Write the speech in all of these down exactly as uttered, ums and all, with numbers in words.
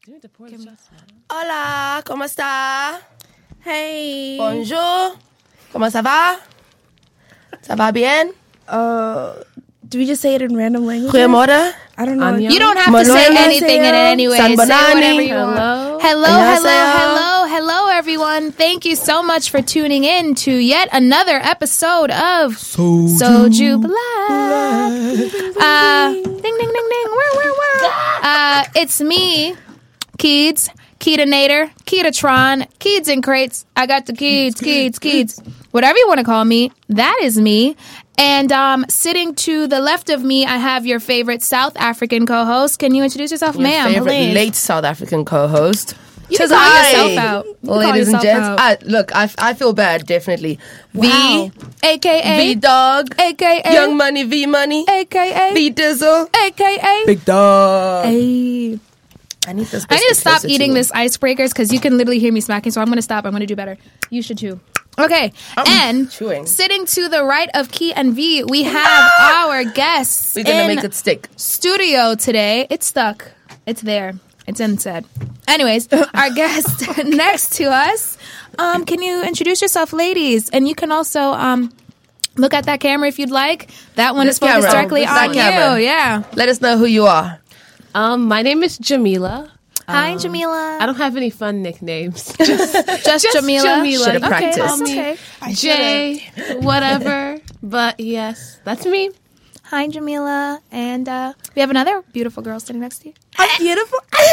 Hola, ¿cómo está? Hey. Bonjour. ¿Cómo ça va? Ça va bien? Uh, do we just say it in random language? Goedemorgen. I don't know. Anya. You don't have to say anything in it anyway. Say whatever you want. Hello, hello, hello, hello, everyone. Thank you so much for tuning in to yet another episode of Soju, Soju Black. Uh, ding, ding, ding, ding. Where, where, where? Uh, it's me, Keeds, Keetanator, Keetatron, Keeds and Crates. I got the Keeds, Keeds, Keeds. Whatever you want to call me, that is me. And um, sitting to the left of me, I have your favorite South African co-host. Can you introduce yourself, Your ma'am? favorite Please. late South African co-host. You can call yourself out. You can call Ladies and yourself gents. out. I, look, I, I feel bad, definitely. Wow. V, A K A V Dog, A K A Young Money, V Money, A K A V Dizzle, A K A Big Dog. Hey. I need this. I need to stop closer to eating you. this icebreakers because you can literally hear me smacking. So I'm going to stop. I'm going to do better. You should too. Okay. I'm and chewing. sitting to the right of Key and V, we have our guests We're gonna in make it stick. studio today. It's stuck. It's there. It's instead. Anyways, our guest next to us. Um, can you introduce yourself, ladies? And you can also um, look at that camera if you'd like. That one This is focused camera. directly This on camera. you. Yeah. Let us know who you are. Um, my name is Jamila. Hi, Um, Jamila. I don't have any fun nicknames. Just, just Jamila. Jamila. Should've Okay, practiced. that's okay. Jay, whatever. But yes, that's me. Hi, Jamila. And uh, we have another beautiful girl sitting next to you. I'm beautiful.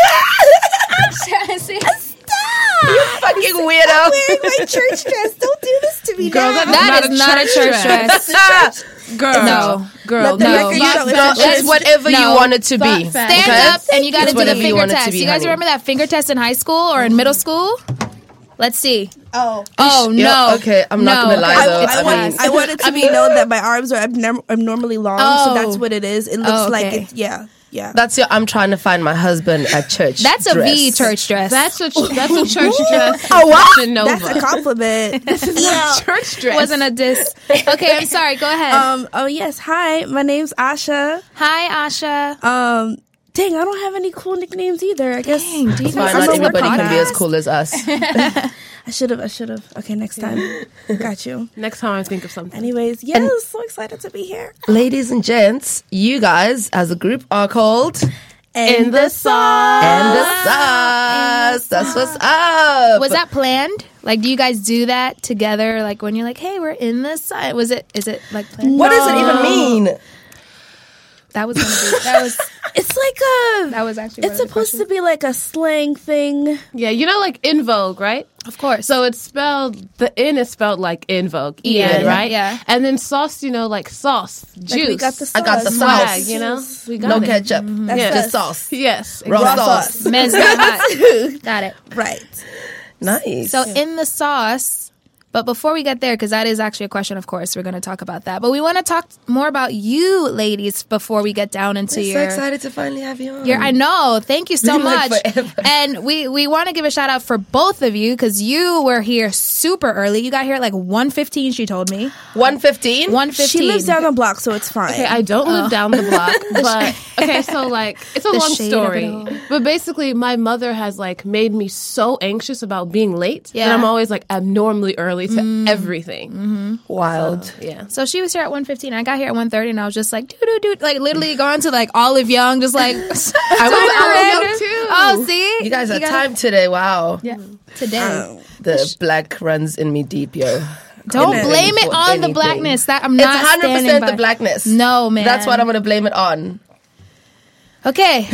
See? You fucking weirdo. Wearing my church dress. Don't do this to me Girl, now. that- That is not a church dress. Girl. No. Girl, Let the no. record You, show it's no, a church. it's whatever No. you want it to be. Stand Stand Okay? up and you got to It's do the whatever you finger want it to test. be, You guys honey. remember that finger test in high school or in middle school? Let's see. Oh. Oh, Yeah, no. okay, I'm not No. gonna lie I, though. I, I want, mean, I want it to be known that my arms are abnorm- abnormally long, Oh. so that's what it is. It looks Oh, like okay. it's, yeah, yeah. that's your. I'm trying to find my husband at church. That's a dress. V church dress. That's a that's a church dress. Oh, what? Fashion Nova. That's a compliment. yeah. church dress. wasn't a diss. Okay, I'm sorry. Go ahead. Um. Oh yes. Hi. My name's Asha. Hi, Asha. Um. Dang, I don't have any cool nicknames either. I guess Dang, do you Why guys not I'm a everybody work can be class. as cool as us? I should have. I should have. Okay, next time. Got you. Next time I think of something. Anyways, yes, so excited to be here. Ladies and gents, you guys as a group are called In the sauce. And the Sauce. That's what's up. Was that planned? Like, do you guys do that together? Like, when you're like, hey, we're in the side. Was it, is it like planned? What does it even mean? That was going to be, that was, It's like a. that was actually It's supposed to be like a slang thing. Yeah, you know, like In Vogue, right? Of course. So it's spelled, the in is spelled like In Vogue, E N, Yeah, yeah, right? yeah. And then sauce, you know, like sauce, juice. Like we got the sauce. I got the swag, sauce. you know? We got No it. ketchup. That's Yeah. Just us. sauce. Yes. Raw exactly. sauce. Men's got hot. Got it. Right. Nice. So in the sauce, but before we get there, because that is actually a question, of course, we're going to talk about that. But we want to talk more about you, ladies, before we get down into I'm so your. excited to finally have you on. your I know. Thank you so Been like much. forever. And we, we want to give a shout out for both of you because you were here super early. You got here at like one fifteen, she told me. one fifteen? one fifteen. She lives down the block, so it's fine. Okay, I don't live down the block, but okay, so like it's a The long shade of it story. all. But basically my mother has like made me so anxious about being late Yeah. that I'm always like abnormally early to everything. Wild. Yeah. So she was here at one fifteen. I got here at one thirty, and I was just like, doo doo doo, like literally going to like Olive Young, just like. I was at Olive Young, too. Oh, see, You guys are got- time today. Wow. Yeah, today. The black runs in me deep, yo. Don't Couldn't blame it for on the anything. blackness. That I'm It's not. one hundred standing percent by. the blackness. No, man. That's what I'm going to blame it on. Okay.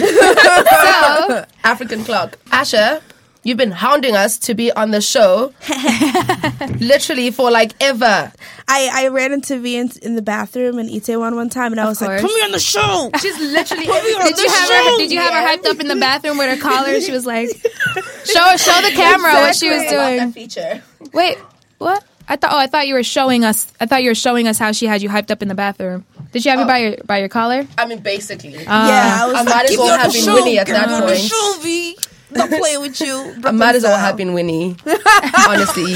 So African clock. Asha, you've been hounding us to be on the show literally for like ever. I, I ran into V in, in the bathroom in Itaewon one time, and I was like, course. "Put me on the show." She's literally did you have her? Did you have her hyped up in the bathroom with her collar? She was like, "Show, show the camera what she was doing." that feature. Wait, what? I thought. Oh, I thought you were showing us. I thought you were showing us how she had you hyped up in the bathroom. Did you have me by your by your collar? I mean, basically. Yeah, I was I like, might as "Give well me on have the been show, Winnie at give me that on the point. show, V." Not playing with you. I might as well have been Winnie. Honestly.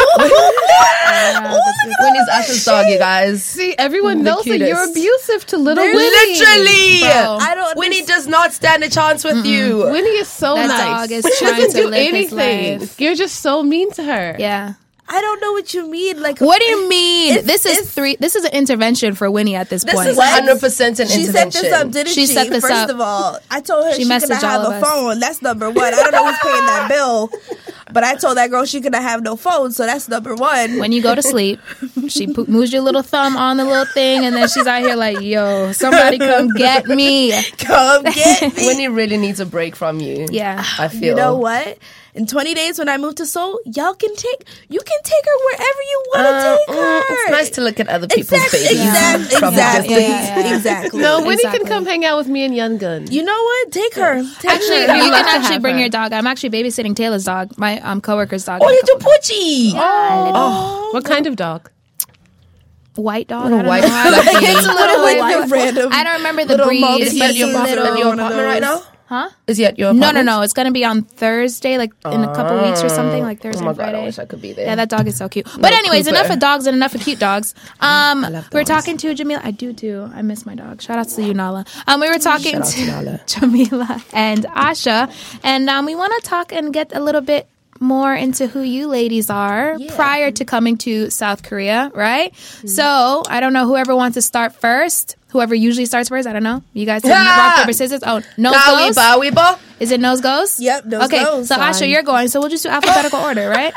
Winnie's Asha's dog, you guys. See, everyone The knows that you're cutest. abusive to little There's- Winnie. Literally. Bro. I don't Winnie does not stand a chance with you. Winnie is so That nice. dog is She trying doesn't to do live his anything. life. You're just so mean to her. Yeah. I don't know what you mean. Like, What do you mean? It's- this is it's- three. This is an intervention for Winnie at this, This point. is one hundred percent an She intervention. set this up, didn't she? She set this First up. of all, I told her She she, messaged couldn't have all a of us. phone. That's number one. I don't know who's paying that bill, but I told that girl she couldn't have no phone, so that's number one. When you go to sleep, she po- moves your little thumb on the little thing, and then she's out here like, "Yo, somebody come get me." Come get me. Winnie really needs a break from you. Yeah. I feel. You know what? In twenty days when I move to Seoul, y'all can take you can take her wherever you want to Uh, take her. mm, it's nice to look at other people's Exactly, babies. exactly, From a exactly, distance. Yeah, yeah, yeah. exactly. No, Winnie Exactly. can come hang out with me and Young Gun. You know what? Take her. Take Actually, her. you love can to actually have bring her. your dog. I'm actually babysitting Taylor's dog, my um coworker's dog. Oh, little Poochie. Oh, What kind of dog? White dog. Little I don't white know. I don't- fluffy. It's a little Like white. the random I don't remember the little breed. Maltese Is he at your little- apartment, at your one of apartment right those. now? Huh? Is he at your No, apartment? no, no. It's gonna be on Thursday, like in a couple weeks or something, like Thursday Oh my and God, Friday. I wish I could be there. Yeah, that dog is so cute. But anyways, Cooper. enough of dogs and enough of cute dogs. Um, love we we're dogs. talking to Jamila. I do too. I miss my dog. Shout out to you, Nala. Um, we were talking Shout out to to Nala. Jamila and Asha, and um, we want to talk and get a little bit more into who you ladies are prior to coming to South Korea, right? Mm-hmm. So I don't know whoever wants to start first. Whoever usually starts first, I don't know. You guys can Ah! rock paper scissors. Oh, nose Bowie, goes. bowie, bo. Is it nose goes? Yep, nose okay, goes. so Asha, you're going. So we'll just do alphabetical order, right?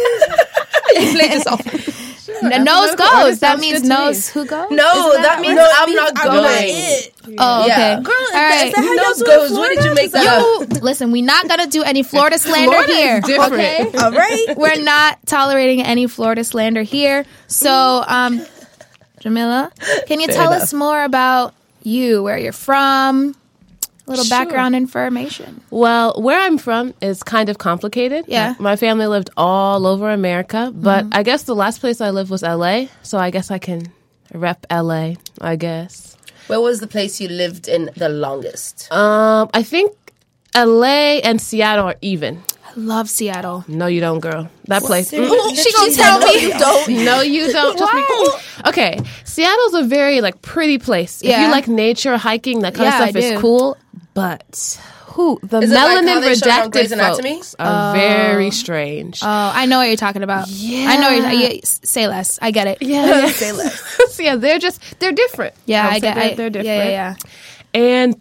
You played this off. N- nose Alphabetical order goes. That sounds means good to me. nose. Who goes? No, that means No, it I'm means not I'm going. not it. Oh, okay. Yeah. Girl, All is right. that how y'all Nose do it in goes. Where did you Florida? make that up? You listen. We're not gonna do any Florida slander Florida is here. different. Okay. All right. We're not tolerating any Florida slander here. So, um, Jamila, can you Fair tell enough. us more about you, where you're from, a little Sure. background information? Well, where I'm from is kind of complicated. Yeah. My family lived all over America, but I guess the last place I lived was L A, so I guess I can rep L A, I guess. Where was the place you lived in the longest? Um, I think L A and Seattle are even. I love Seattle. No, you don't, girl. That place. Mm. She gonna tell No, me. you don't. No, you don't. Trust me. Okay, Seattle's a very like pretty place. If Yeah. you like nature, hiking, that kind Yeah, of stuff I is do. cool. But who the Is it like how melanin they showed on Grey's rejected Anatomy? folks are very strange. Oh, I know what you're talking about. Yeah. I know. What you're, yeah, s- say less. I get it. yeah, yeah. Say less. So, yeah, they're just they're different. Yeah, would I say get. they're, I, they're different. Yeah, yeah, yeah. And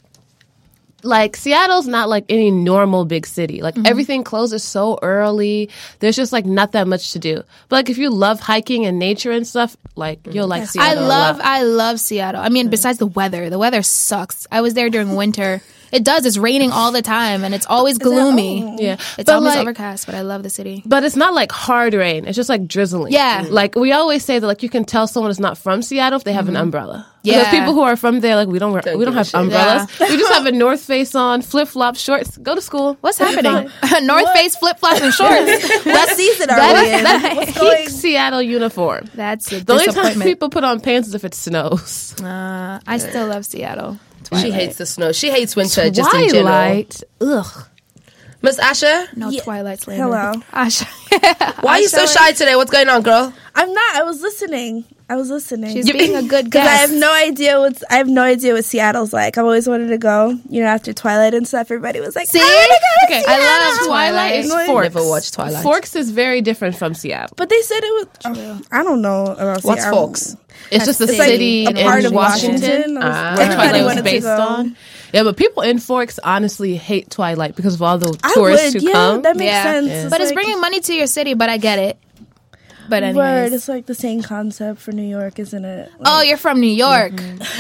like Seattle's not like any normal big city. Like everything closes so early. There's just like not that much to do. But like if you love hiking and nature and stuff, like you'll like I Seattle. a love, lot. I love Seattle. I mean, besides the weather, the weather sucks. I was there during winter. It does. It's raining all the time, and it's always gloomy. Yeah, It's but always like, overcast, but I love the city. But it's not like hard rain. It's just like drizzling. Yeah. Like we always say that like you can tell someone is not from Seattle if they have an umbrella. Yeah. Because people who are from there, like we don't, Don't we don't give a have shit. umbrellas. We just have a North Face on, flip flops, shorts. Go to school. What's happening? North Face flip flops and shorts. What season are that we is- in? that- What's going? Peak Seattle uniform. That's a The only time disappointment. people put on pants is if it snows. Uh, I still love Seattle. She hates the snow. She hates winter just in general. Twilight. Ugh. Miss Asha, No Yeah. Twilight slander. Hello. Asha. why are you so shy today? What's going on, girl? I'm not. I was listening. I was listening. She's being a good Because I guest. have no idea what's. I have no idea what Seattle's like. I've always wanted to go. You know, after Twilight and stuff, everybody was like, See? "I want to go to Okay, Seattle." I love Twilight Twilight. is Like- Forks. Never watched Twilight. Forks is very different from Seattle. But they said it was. oh, I don't know about What's Seattle. Forks? It's just a It's like city a part in of Washington. Washington. I was- Ah, everybody Twilight was wanted to based go. on. Yeah, but people in Forks honestly hate Twilight because of all the I tourists would. who Yeah, come. that makes Yeah. sense. Yeah. It's But it's like- bringing money to your city, but I get it. But Word, anyways. it's like the same concept for New York, isn't it? Oh, you're from New York.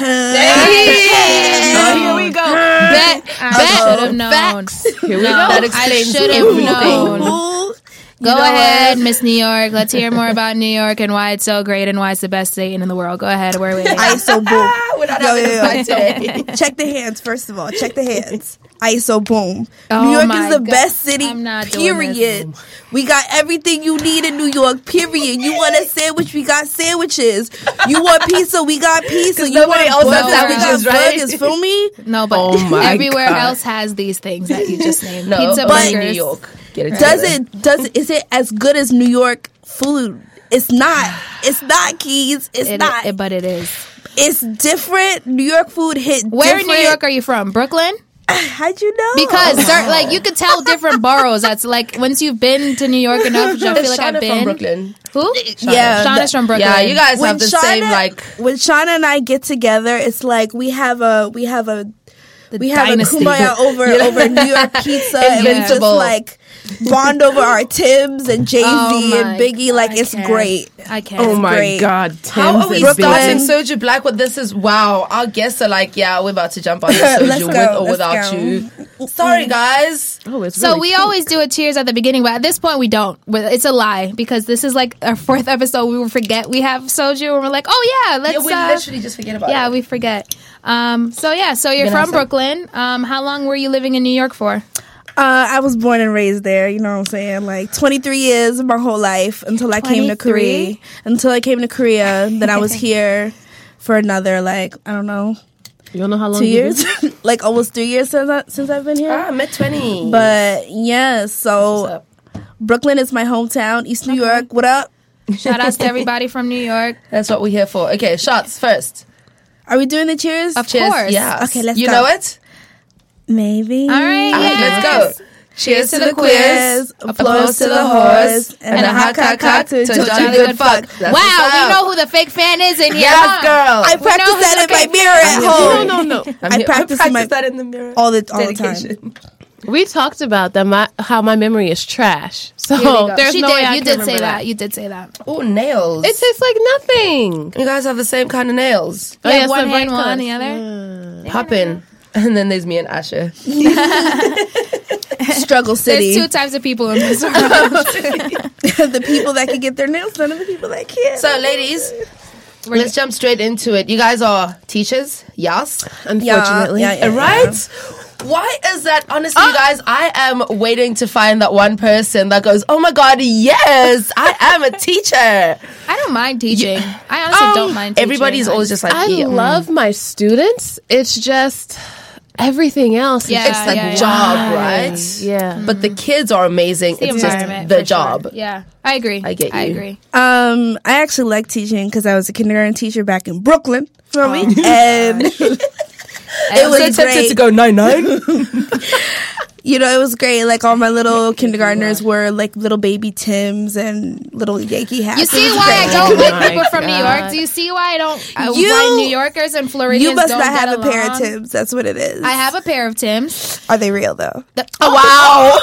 Oh, here we go. Bet. I should have known. Facts. Here we No, go. That I explains should have everything. known. Ooh, Go You know ahead, what? Miss New York. Let's hear more about New York and why it's so great and why it's the best state in the world. Go ahead. We're waiting. I S O boom. We're not Yo, having yo, this yo. fight today. Check the hands, first of all. Check the hands. I S O boom. Oh New York my is the God. best city, I'm not doing period. We got everything you need in New York, period. You want a sandwich, we got sandwiches. You want pizza, we got pizza. You nobody want else has burgers, we got sandwiches, right? burgers, feel me? No, but Oh my everywhere God. else has these things that you just named. No, Pizza, but burgers. New York. Get it Does together. it, does it, is it as good as New York food? It's not. It's not, Keys. It's It- not. it- but it is. It's different. New York food hit Where in different. New York are you from? Brooklyn? How'd you know? Because cer- like you could tell different boroughs. That's like once you've been to New York enough, which I feel Is like Shauna I've been. from Brooklyn. Who? Yeah, Shauna's from Brooklyn. Yeah, you guys when have the Shauna, same like. when Shauna and I get together, it's like we have a we have a The we have dynasty. a kumbaya over over New York pizza, and we just Invincible. like bond over our Timbs and Jay Z Oh and my- Biggie. Like I it's can't. great. I can't. Oh my great. God, How Tim's are we and Brooklyn. starting Biggie. Soju Black with this? Is wow. Our guests are like, yeah, we're about to jump on the Let's Soju go, with or let's without go. you. Sorry, guys. Oh, it's So really we cute. always do a cheers at the beginning, but at this point we don't. It's a lie because this is like our fourth episode. We will forget we have soju, and we're like, oh yeah, let's. Yeah, we uh, literally just forget about yeah, it. we forget. Um, so yeah, so you're Gonna have from some- Brooklyn. Um, how long were you living in New York for? Uh, I was born and raised there. You know what I'm saying? Like twenty-three years of my whole life until I came to Korea. twenty-three? Until I came to Korea, then I was here for another like I don't know You don't know how long two you years, like almost three years since I, since I've been here. Ah, mid twenties. But yeah, so Brooklyn is my hometown. East New York. What up? Shout outs to everybody from New York. That's what we're here for. Okay, shots first. Are we doing the cheers? Of Cheers. course. Yeah. Okay, let's you go. know it? Maybe. All right, All right, yes. let's go. Cheers to the queers. Applause to the horse. And a hot cock cock to to jolly good fuck. That's Wow, what's we up. know who the fake fan is in here. Yes, huh? girl. I We practice know that in who's my mirror at home. No, no, no. I'm I here- practice I my- that in the mirror. all the all the time. Dedication. We talked about that. My how my memory is trash. So Here we go. there's she no did. way I you can did say remember that. You did say that. Oh, nails. It tastes like nothing. you guys have the same kind of nails. Oh, Yeah, yes, one the hand, bright one colors. the other. Pop in. And then there's me and Asha. Struggle City. There's two types of people in this world. The people that can get their nails done and the people that can't. So, ladies, let's jump straight into it. You guys are teachers, yes? Unfortunately. Yeah, yeah, yeah. Right? Why is that? Honestly, you guys, I am waiting to find that one person that goes, oh my God, yes, I am a teacher. I don't mind teaching. I honestly Um, don't mind teaching. Everybody's always just like, I yeah, mm. love my students. It's just everything else. is Yeah, It's the yeah, yeah. job, right? Yeah. But the kids are amazing. the It's just environment, the for sure. job. Yeah, I agree. I get I you. agree. Um, I actually like teaching because I was a kindergarten teacher back in Brooklyn. Feel me? And it I was was tempted great. to go nine nine. You know, it was great. Like all my little kindergartners were like little baby Tims and little Yankee hats. You It see was why I great. don't like my people from New God. York? Do you see why I don't? Uh, You- why New Yorkers and Floridians You must don't not get have a pair of along? Tims. That's what it is. I have a pair of Tims. Are they real though? The- Oh, wow.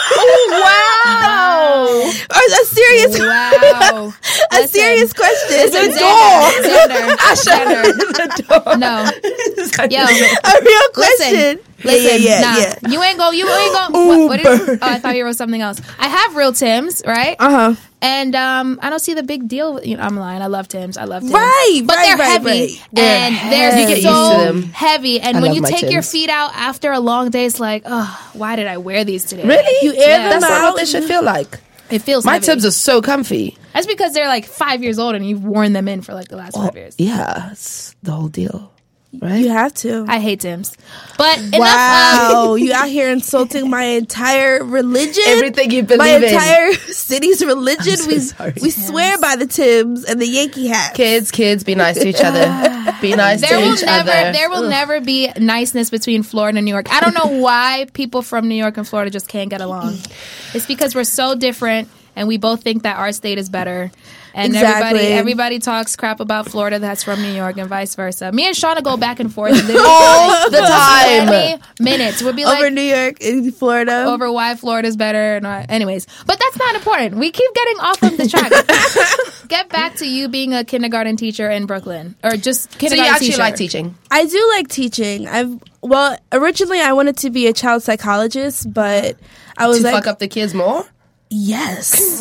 Wow. A serious, Wow. a Listen. serious question. Listen, Xander, Xander, Xander. No. Yo, A real question. listen, yeah, yeah, nah. yeah. You ain't go. You ain't go. What, what is, oh, I thought you wrote something else. I have real Tims, right? Uh huh. And um, I don't see the big deal. With, you know, I'm lying. I love Tims. I love Tims. Right, but right, they're right, heavy, right. They're and they're You get so used to them. heavy. And I when love you my take your Tims. feet out after a long day, it's like, oh, why did I wear these today? Really? You air Yeah. them That's not out. what they should feel like. It feels My heavy. Timbs are so comfy. That's because they're like five years old, and you've worn them in for like the last five years. Yeah, it's the whole deal. Right? You have to. I hate Tims, but enough. Wow, you out here insulting my entire religion, Everything you my believe in. entire city's religion. I'm so we sorry. we swear by the Timbs and the Yankee hats. Kids, kids, be nice to each other. Be nice There to will each never, other. there will never be niceness between Florida and New York. I don't know why people from New York and Florida just can't get along. It's because we're so different, and we both think that our state is better. And Exactly. everybody, everybody talks crap about Florida that's from New York, and vice versa. Me and Shauna go back and forth literally All the for time. twenty minutes. We'll be like Over New York and Florida. over why Florida's better, and why, anyways. But that's not important. We keep getting off of the track. Get back to you being a kindergarten teacher in Brooklyn, or just So kindergarten you actually teacher. like teaching? I do like teaching. I've well, originally I wanted to be a child psychologist, but I was To like, fuck up the kids more? yes.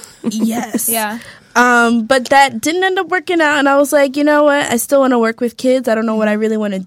Yes. Yeah. Um, but that didn't end up working out, and I was like, you know what? I still want to work with kids. I don't know what I really want to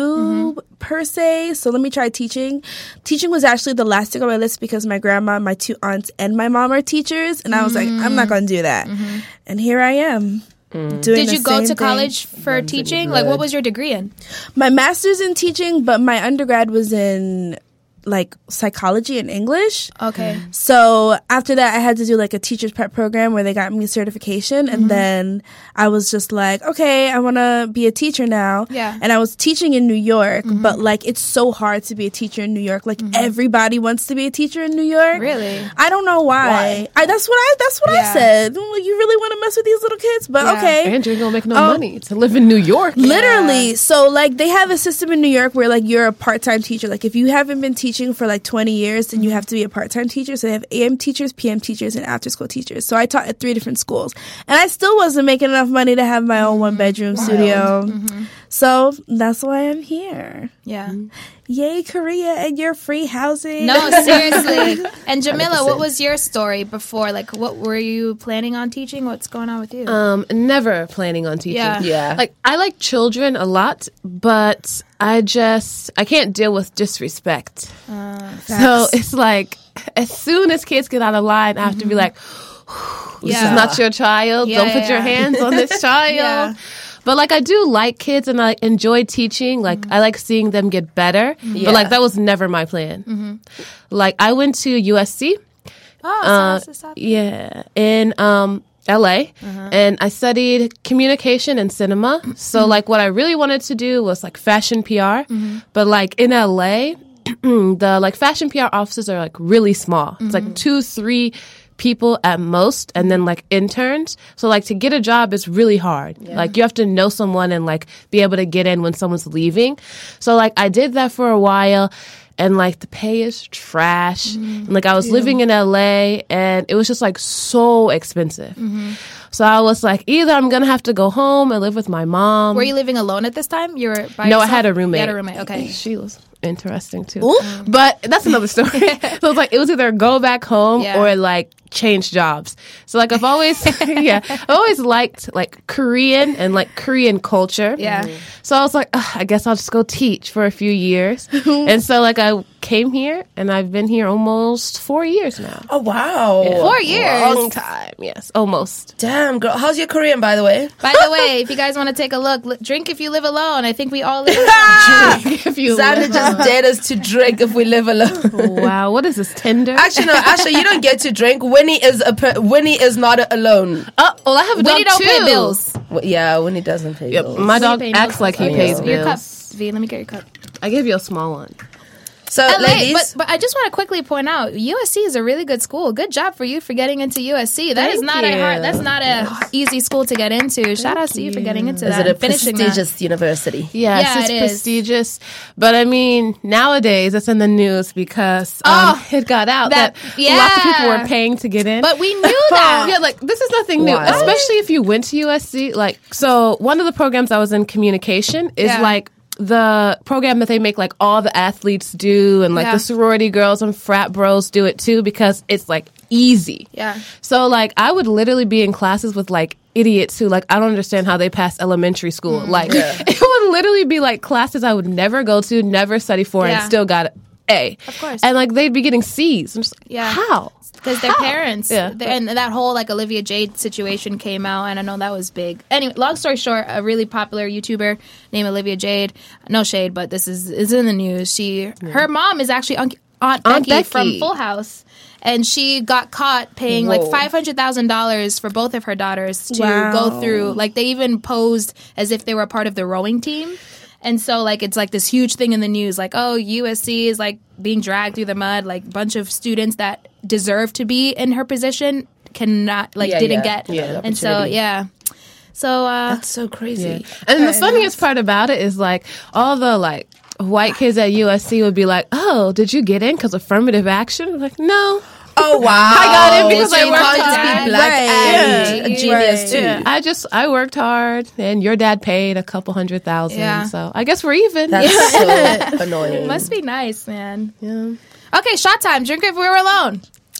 do mm-hmm. per se, so let me try teaching. Teaching was actually the last thing on my list because my grandma, my two aunts, and my mom are teachers, and I was mm-hmm. like, I'm not going to do that. Mm-hmm. And here I am. Mm. Doing Did you go to thing. college for Runs teaching? Like, what was your degree in? My master's in teaching, but my undergrad was in like psychology and English. Okay. So after that, I had to do like a teacher's prep program where they got me certification. And mm-hmm. then I was just like, okay, I want to be a teacher now. Yeah. And I was teaching in New York, mm-hmm. but like it's so hard to be a teacher in New York. Like mm-hmm. everybody wants to be a teacher in New York. Really? I don't know why. why? I, that's what I, that's what yeah. I said. Like, you really want to mess with these little kids? But yeah. okay. And you're going to make no um, money to live in New York. Literally. Yeah. So like they have a system in New York where like you're a part-time teacher. Like if you haven't been teaching for like twenty years, then you have to be a part-time teacher. So they have A M teachers, P M teachers, and after-school teachers. So I taught at three different schools, and I still wasn't making enough money to have my own one-bedroom studio. Mm-hmm. So that's why I'm here. Yeah. Yay, Korea and your free housing. No, seriously. And Jamila, what was your story before? Like, what were you planning on teaching? What's going on with you? Um, never planning on teaching. Yeah. yeah. Like, I like children a lot, but I just, I can't deal with disrespect. Uh, so it's like, as soon as kids get out of line, I have mm-hmm. to be like, this yeah. is not your child. Yeah, Don't put yeah. your hands on this child. Yeah. But, like, I do like kids, and I enjoy teaching. Like, mm-hmm. I like seeing them get better. Mm-hmm. But, like, that was never my plan. Mm-hmm. Like, I went to U S C. Oh, uh, so that's yeah, in um, L A, uh-huh. and I studied communication and cinema. So, mm-hmm. like, what I really wanted to do was, like, fashion P R. Mm-hmm. But, like, in L A, the, like, fashion P R offices are, like, really small. Mm-hmm. It's, like, two, three people at most, and then like interns. So like to get a job is really hard. Yeah. Like you have to know someone and like be able to get in when someone's leaving. So like I did that for a while, and like the pay is trash. Mm-hmm. And like I was yeah. living in L A, and it was just like so expensive. Mm-hmm. So I was like, either I'm gonna have to go home and live with my mom. Were you living alone at this time? You were by no, yourself? I had a roommate. You had a roommate. Okay, she was interesting too. Ooh. But that's another story. So it was like it was either go back home yeah. or like change jobs. So like I've always yeah I've always liked like Korean and like Korean culture. Yeah. Mm-hmm. So I was like, I guess I'll just go teach for a few years. And so like I came here, and I've been here almost four years now. Oh wow, yeah. four years, long time. Yes, almost. Damn, girl, how's your Korean, by the way? By the way, if you guys want to take a look, l- drink if you live alone. I think we all live alone. Drink if you Xander live just dared us to drink if we live alone. Wow, what is this, Tinder? Actually, no. Actually, you don't get to drink. Winnie is a per- Winnie is not a- alone. Oh, uh, well, I have a Winnie dog don't too. pay bills. Well, yeah, Winnie doesn't pay yep. bills. My dog Winnie acts like he oh, pays yeah. bills. Your cup, V. Let me get your cup. I gave you a small one. So, L A, ladies, but, but I just want to quickly point out, U S C is a really good school. Good job for you for getting into U S C. That Thank is not you. a hard. That's not a easy school to get into. Shout Thank out to you for getting into is that. it a finishing prestigious that. university? Yes, Yeah, it's it is. prestigious. But I mean, nowadays it's in the news because um, Oh, it got out that- that, yeah. lots of people were paying to get in. But we knew that. Yeah, like this is nothing new, Wow. especially if you went to U S C. Like, so one of the programs I was in, communication, is Yeah. like the program that they make like all the athletes do, and like Yeah. the sorority girls and frat bros do it too, because it's like easy. Yeah. So like I would literally be in classes with like idiots who like I don't understand how they passed elementary school. Mm. Like it would literally be like classes I would never go to, never study for, Yeah. and still got A. Of course. And like they'd be getting C's. I'm just like, Yeah. how? Because their How? parents, Yeah. they're- and that whole like Olivia Jade situation came out, and I know that was big. Anyway, long story short, a really popular YouTuber named Olivia Jade, no shade, but this is is in the news. She, her mom is actually Aunt, Aunt, Aunt Becky, Becky. from Full House, and she got caught paying Whoa. like five hundred thousand dollars for both of her daughters to Wow. go through. Like they even posed as if they were part of the rowing team. And so, like, it's like this huge thing in the news, like, oh, U S C is like being dragged through the mud. Like, a bunch of students that deserve to be in her position cannot, like, Yeah, didn't yeah. get. Yeah, and so, opportunity. yeah. So, uh, That's so crazy. Yeah. And the funniest part about it is like all the like white kids at U S C would be like, "Oh, did you get in because affirmative action?" I'm like, no. Oh wow! I got in because so I you worked can't just hard. be black Right. and Yeah. a genius Right. too. Yeah, I just I worked hard, and your dad paid a couple hundred thousand. Yeah. So I guess we're even. That's so annoying. must be nice, man. Yeah. Okay, shot time. Drink if we were alone.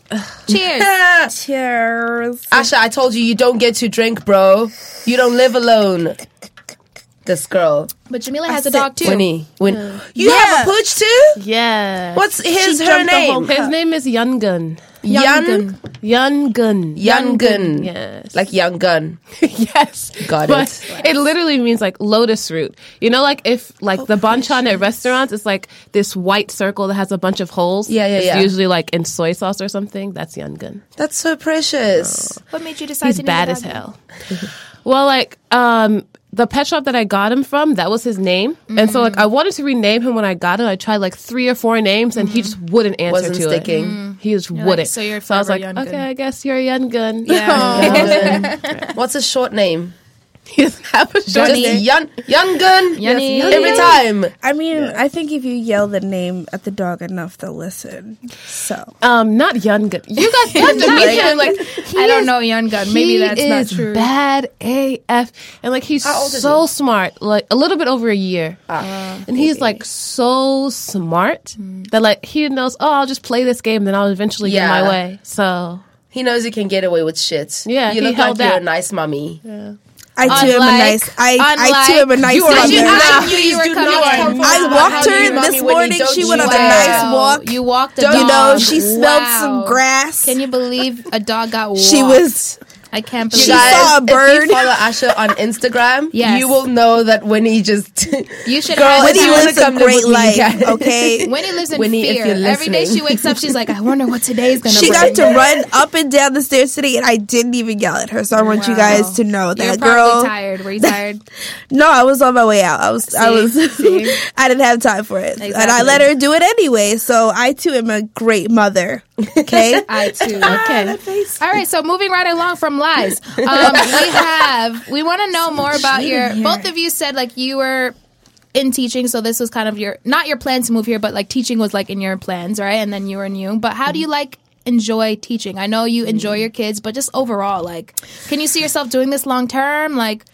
Cheers. Cheers. Asha, I told you you don't get to drink, bro. You don't live alone. This girl. But Jamila has a dog too. Winnie. Win- Yeah. You Yeah. have a pooch too? Yeah. What's his She her jumped the whole name? cup. His name is Yungun. Yun Yungun. Yungun. Yes. Like young gun. yes. Got but it. it literally means like lotus root. You know, like if like the banchan at restaurants, it's like this white circle that has a bunch of holes. Yeah, yeah, it's yeah. usually like in soy sauce or something. That's Yungun. That's so precious. What made you decide He's to name bad the as dog? hell. Well, like um the pet shop that I got him from, that was his name. Mm-hmm. And so like I wanted to rename him when I got him. I tried like three or four names and he just wouldn't answer Wasn't to sticking. it. Mm. He just like, wouldn't. so you're so I was like, forever Yungun. okay, I guess you're a Yungun. Yeah. What's his short name? He doesn't have a short Just name. young, young gun. Yunny. Every time. I mean, I think if you yell the name at the dog enough, they'll listen. So. Um, not Yungun. You guys have to meet him. Like, I don't know Young Gun. Maybe he that's is not true. bad A F, and like he's How old is so he? smart. Like a little bit over a year, and he's like so smart that like he knows. Oh, I'll just play this game, then I'll eventually Yeah. get my way. So He knows he can get away with shit. Yeah, you he look like held you're that. a nice mommy. I too am a Unlike- nice. I, I unlike- too am a nice You are- mother. Did you Nah, not knew you were please do coming not in? tell me I about walked how her you mommy this when you morning. don't She do went on a that. nice walk. You walked a Don't- dog. You know, she smelled Wow. some grass. Can you believe a dog got walked? She was. I can't You believe She guys, saw a if bird. you follow Asha on Instagram, Yes. you will know that Winnie just. You should Girl, have if Winnie you wanna lives a come to great Winnie, you life, can. okay? Winnie lives in Winnie, if fear. you're Every day she listening. wakes up, she's like, I wonder what today's gonna She bring. got to run up and down the stairs today, and I didn't even yell at her. So I want you Wow. guys to know You're that probably girl. tired. Were you tired? No, I was on my way out. I was. I See? was. See? I didn't have time for it, and I Exactly. let her do it anyway. So I too am a great mother. Okay. I too. okay. All right, so moving right along from lies, um, we have we want to know more about your. here. Both of you said like you were in teaching, so this was kind of your not your plan to move here, but like teaching was like in your plans, right? And then you were new. But how do you like enjoy teaching? I know you enjoy your kids, but just overall, like, can you see yourself doing this long term? Like,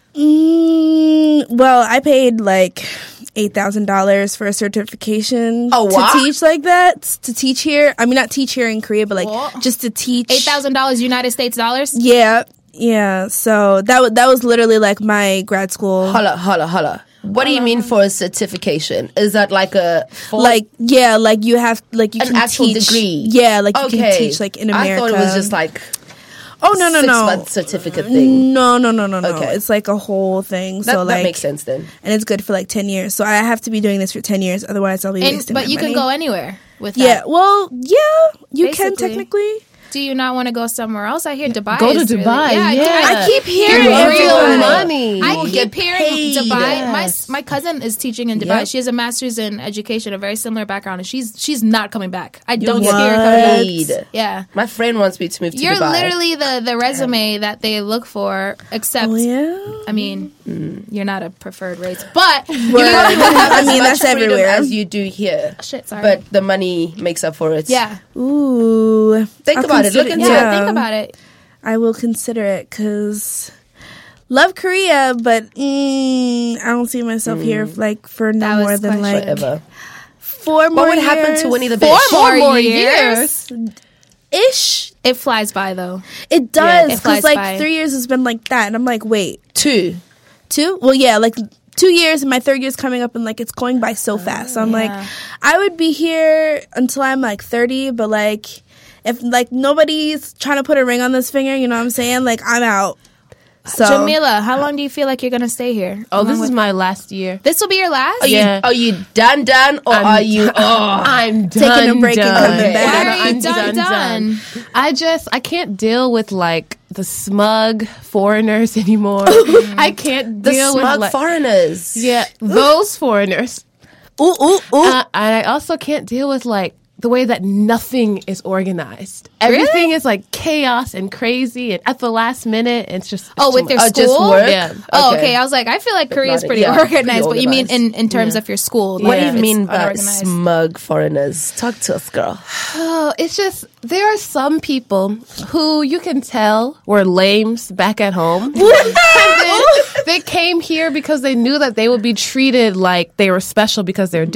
Mm, well, I paid like eight thousand dollars for a certification Oh, what? to teach like that. To teach here, I mean, not teach here in Korea, but like What? just to teach eight thousand dollars United States dollars. Yeah, yeah. So that was that was literally like my grad school. Holla, holla, holla. What do you mean for a certification? Is that like a full- Like yeah, like you have like you An can actual teach. degree? Yeah, like you okay? can teach like in America. I thought it was just like oh no no six no month certificate thing. no no no no no. Okay. It's like a whole thing. That, so that like makes sense then. and it's good for like ten years. So I have to be doing this for ten years. Otherwise, I'll be And, wasting. but my you money. can go anywhere with that. Yeah, well, yeah, you can Basically. technically. Do you not want to go somewhere else? I hear Dubai. Go to is really- Dubai, yeah, yeah. I keep hearing You're it. real Dubai. money. I You will keep get hearing paid. Dubai. Yes. My my cousin is teaching in Dubai. Yep. She has a master's in education, a very similar background, and she's she's not coming back. I You don't see get her coming paid. back. Yeah. My friend wants me to move to You're Dubai. literally the, the resume that they look for, except, Oh yeah. I mean, you're not a preferred race, but Well, As I mean, much that's freedom everywhere. as you do here. shit, sorry. But the money makes up for it. yeah, Ooh. Think I'll about it. Look consider- into yeah, it. think about it. I will consider it because love Korea, but mm, I don't see myself here like for no That was more than question. like Forever. four more What would years. happen to Winnie the Four Bitch? more, more years. ish? It flies by though. It Yeah, does it flies because like by. three years has been like that, and I'm like, wait, Two. two? Well, yeah, like two years, and my third year's coming up, and like it's going by so fast. So I'm yeah. like, I would be here until I'm like thirty, but like if like nobody's trying to put a ring on this finger, you know what I'm saying? Like I'm out. So Jamila, how long do you feel like you're gonna stay here? Oh, Along this with- is my last year. This will be your last. Are you, Yeah. are you done, done, or I'm are you? done. Oh, I'm Taking a done, break and done. coming back. Why are you I'm done, done? I just I can't deal with like the smug foreigners anymore. I can't the deal smug with like, foreigners. yeah, those foreigners. ooh ooh ooh. Uh, and I also can't deal with like the way that nothing is organized. Everything is like chaos and crazy, and at the last minute, it's just it's Oh, too with their much. Oh, just school. work? Yeah. Oh, Okay. okay. I was like, I feel like Korea is not- pretty yeah, organized, pretty but you mean in, organized. in terms of your school? What like, do you it's mean by unorganized. smug foreigners? Talk to us, girl. Oh, it's just there are some people who you can tell were lames back at home. And then they came here because they knew that they would be treated like they were special because they're different.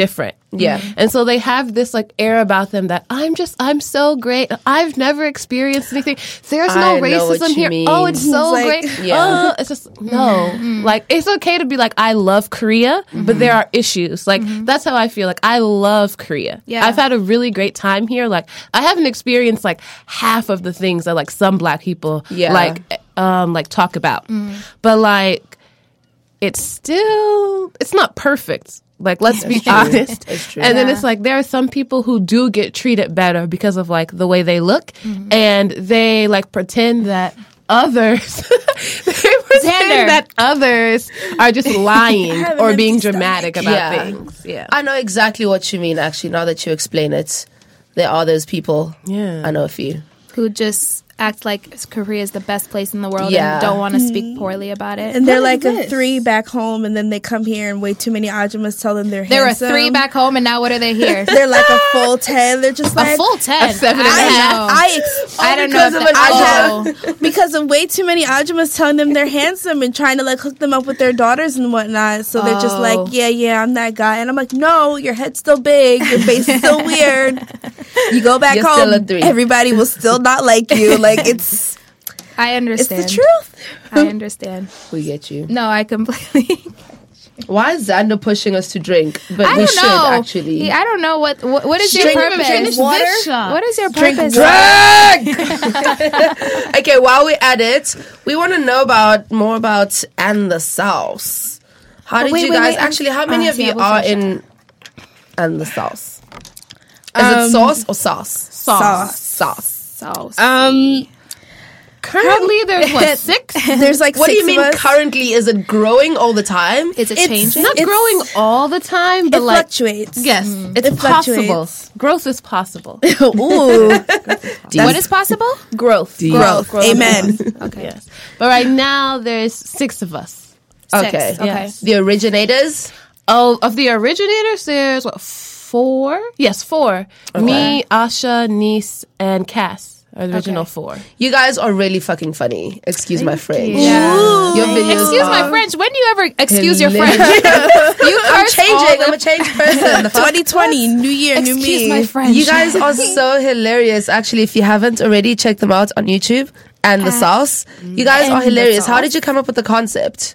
Yeah. And so they have this like air about them that I'm just, I'm so great. I've never experienced anything. There's no I know what racism you here. mean. Oh, it's so Like, great. yeah. Oh, it's just, no. Like, it's okay to be like, I love Korea, but there are issues. Like, that's how I feel. Like, I love Korea. Yeah. I've had a really great time here. Like, I haven't experienced like half of the things that like some black people Yeah. like, um, like talk about. But like, it's still, it's not perfect. Like, let's be honest. It's true. And then Yeah. it's like, there are some people who do get treated better because of like the way they look. And they like pretend that others, they pretend Xander. that others are just lying have or an being empty dramatic about Yeah. things. Yeah. I know exactly what you mean, actually, now that you explain it. There are those people. Yeah. I know a few. Who just act like Korea is the best place in the world Yeah. and don't want to speak poorly about it. And they're What like is a this? three back home, and then they come here and way too many ajumas tell them they're there were handsome. three back home, and now what are they here? They're like a full ten. They're just A like full ten. A seven and a I don't half. know. I ex- I don't know. because if of that- an oh. because of way too many ajumas telling them they're handsome and trying to like hook them up with their daughters and whatnot. So they're just Oh. like, yeah, yeah, I'm that guy. And I'm like, no, your head's still big, your face is still weird. You go back You're home, still a three. everybody will still not like you. Like it's I it's understand. the truth. I understand. We get you. No, I completely. Why is Xander pushing us to drink? But I we don't should, know. actually. He- I don't know what. What, what is Drink- your purpose? finish water. this shot. What is your Drink purpose? Drink! Okay, while we're at it, we want to know about more about And the Sauce. How did wait, you wait, guys, wait, actually, how many uh, of yeah, you we'll are finish in And the Sauce? Is Um, it sauce or sauce? Sauce. Sauce. So, Um, Currently, there's what, six? there's like What do six you mean of us. currently? Is it growing all the time? is it It's changing? Not It's- growing all the time, It but like, fluctuates. yes, it's It possible. fluctuates. Growth is possible. Ooh, What is possible? Growth. growth. Amen. Okay. Yes. But right now, there's six of us. Six. Okay. Okay. Yes. The originators? Oh, of the originators, there's what, four? Yes, four. Me, Asha, Nice, and Cass are the original Okay. four. You guys are really fucking funny. Excuse my French. Yeah. Your videos Excuse are my French. When do you ever excuse your French? hilarious. You I'm curse changing. all the- I'm a changed person. The fuck? twenty twenty, new year, new Excuse me. my French. You guys are so hilarious. Actually, if you haven't already, check them out on YouTube. And the Sauce. You guys And are the hilarious. How Sauce. did you come up with the concept?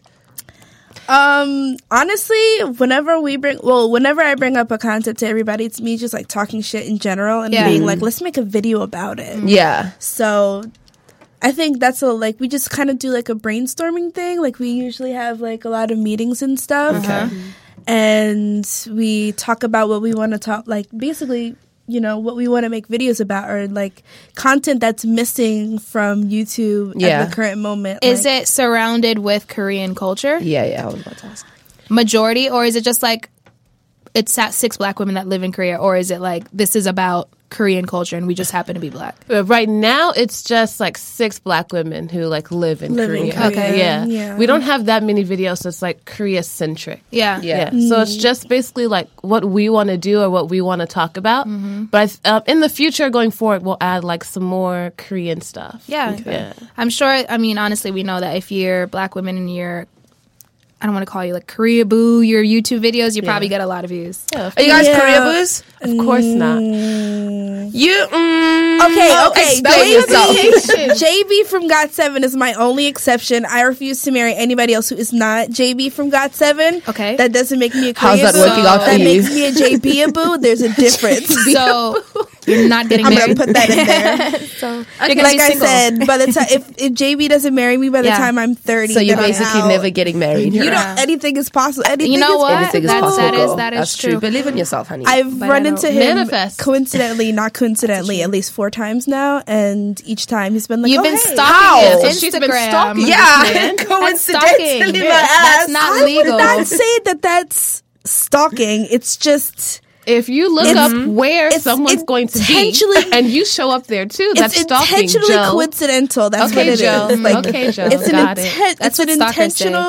Um, honestly, whenever we bring, well, whenever I bring up a concept to everybody, it's me just like talking shit in general and Yeah. being like, let's make a video about it. Yeah. So I think that's a, like, we just kind of do like a brainstorming thing. Like we usually have like a lot of meetings and stuff. Okay. And we talk about what we want to talk, like basically, you know, what we want to make videos about or like content that's missing from YouTube Yeah. at the current moment. Is Like, it surrounded with Korean culture? Yeah, yeah. I was about to ask. Majority, or is it just like it's sa- six black women that live in Korea, or is it like this is about Korean culture and we just happen to be black? But right now, it's just like six black women who like live in Live in Korea. Korea, Okay. Yeah. yeah. We don't have that many videos that's like Korea centric. Yeah. Yeah. Yeah. So it's just basically like what we want to do or what we want to talk about. But I th- uh, in the future, going forward, we'll add like some more Korean stuff. Yeah. Yeah. I'm sure, I mean, honestly, we know that if you're black women and you're, I don't want to call you like Korea boo, your YouTube videos, you probably get a lot of views. Yeah, Are you guys Yeah. Korea boos? of course not. You. Mm, Okay, oh, okay. expel yourself. J B, J B from Got Seven is my only exception. I refuse to marry anybody else who is not J B from Got Seven. Okay. that doesn't make me a How's Korea that boo. working out for That you? makes me a J B a boo. There's a difference. So you're not getting I'm married. gonna put that in there. so you're gonna Like be I single. said, by the time if, if J B doesn't marry me by the Yeah. time I'm thirty, So you're then I'm basically out. never getting married. You Yeah. know, anything is possible. Anything You know is what? Everything is That- possible. that is- girl. that is That's true. true. Believe in yourself, honey. I've But run I into don't- him Manifest. coincidentally, not coincidentally, at least four times now, and each time he's been like, You've oh, been hey. stalking How? his So Instagram. she's been stalking yeah, man. coincidentally, stalking. my That's ass. not I would legal. not say that that's stalking. It's just If you look It's- up where it's someone's going to be intentionally- and you show up there too, that's it's stalking, intentionally Joe. coincidental. That's Okay, what it is. Joe. Like, Okay, Joe. It's an Got it. intent. That's It's an what stalkers say. intentional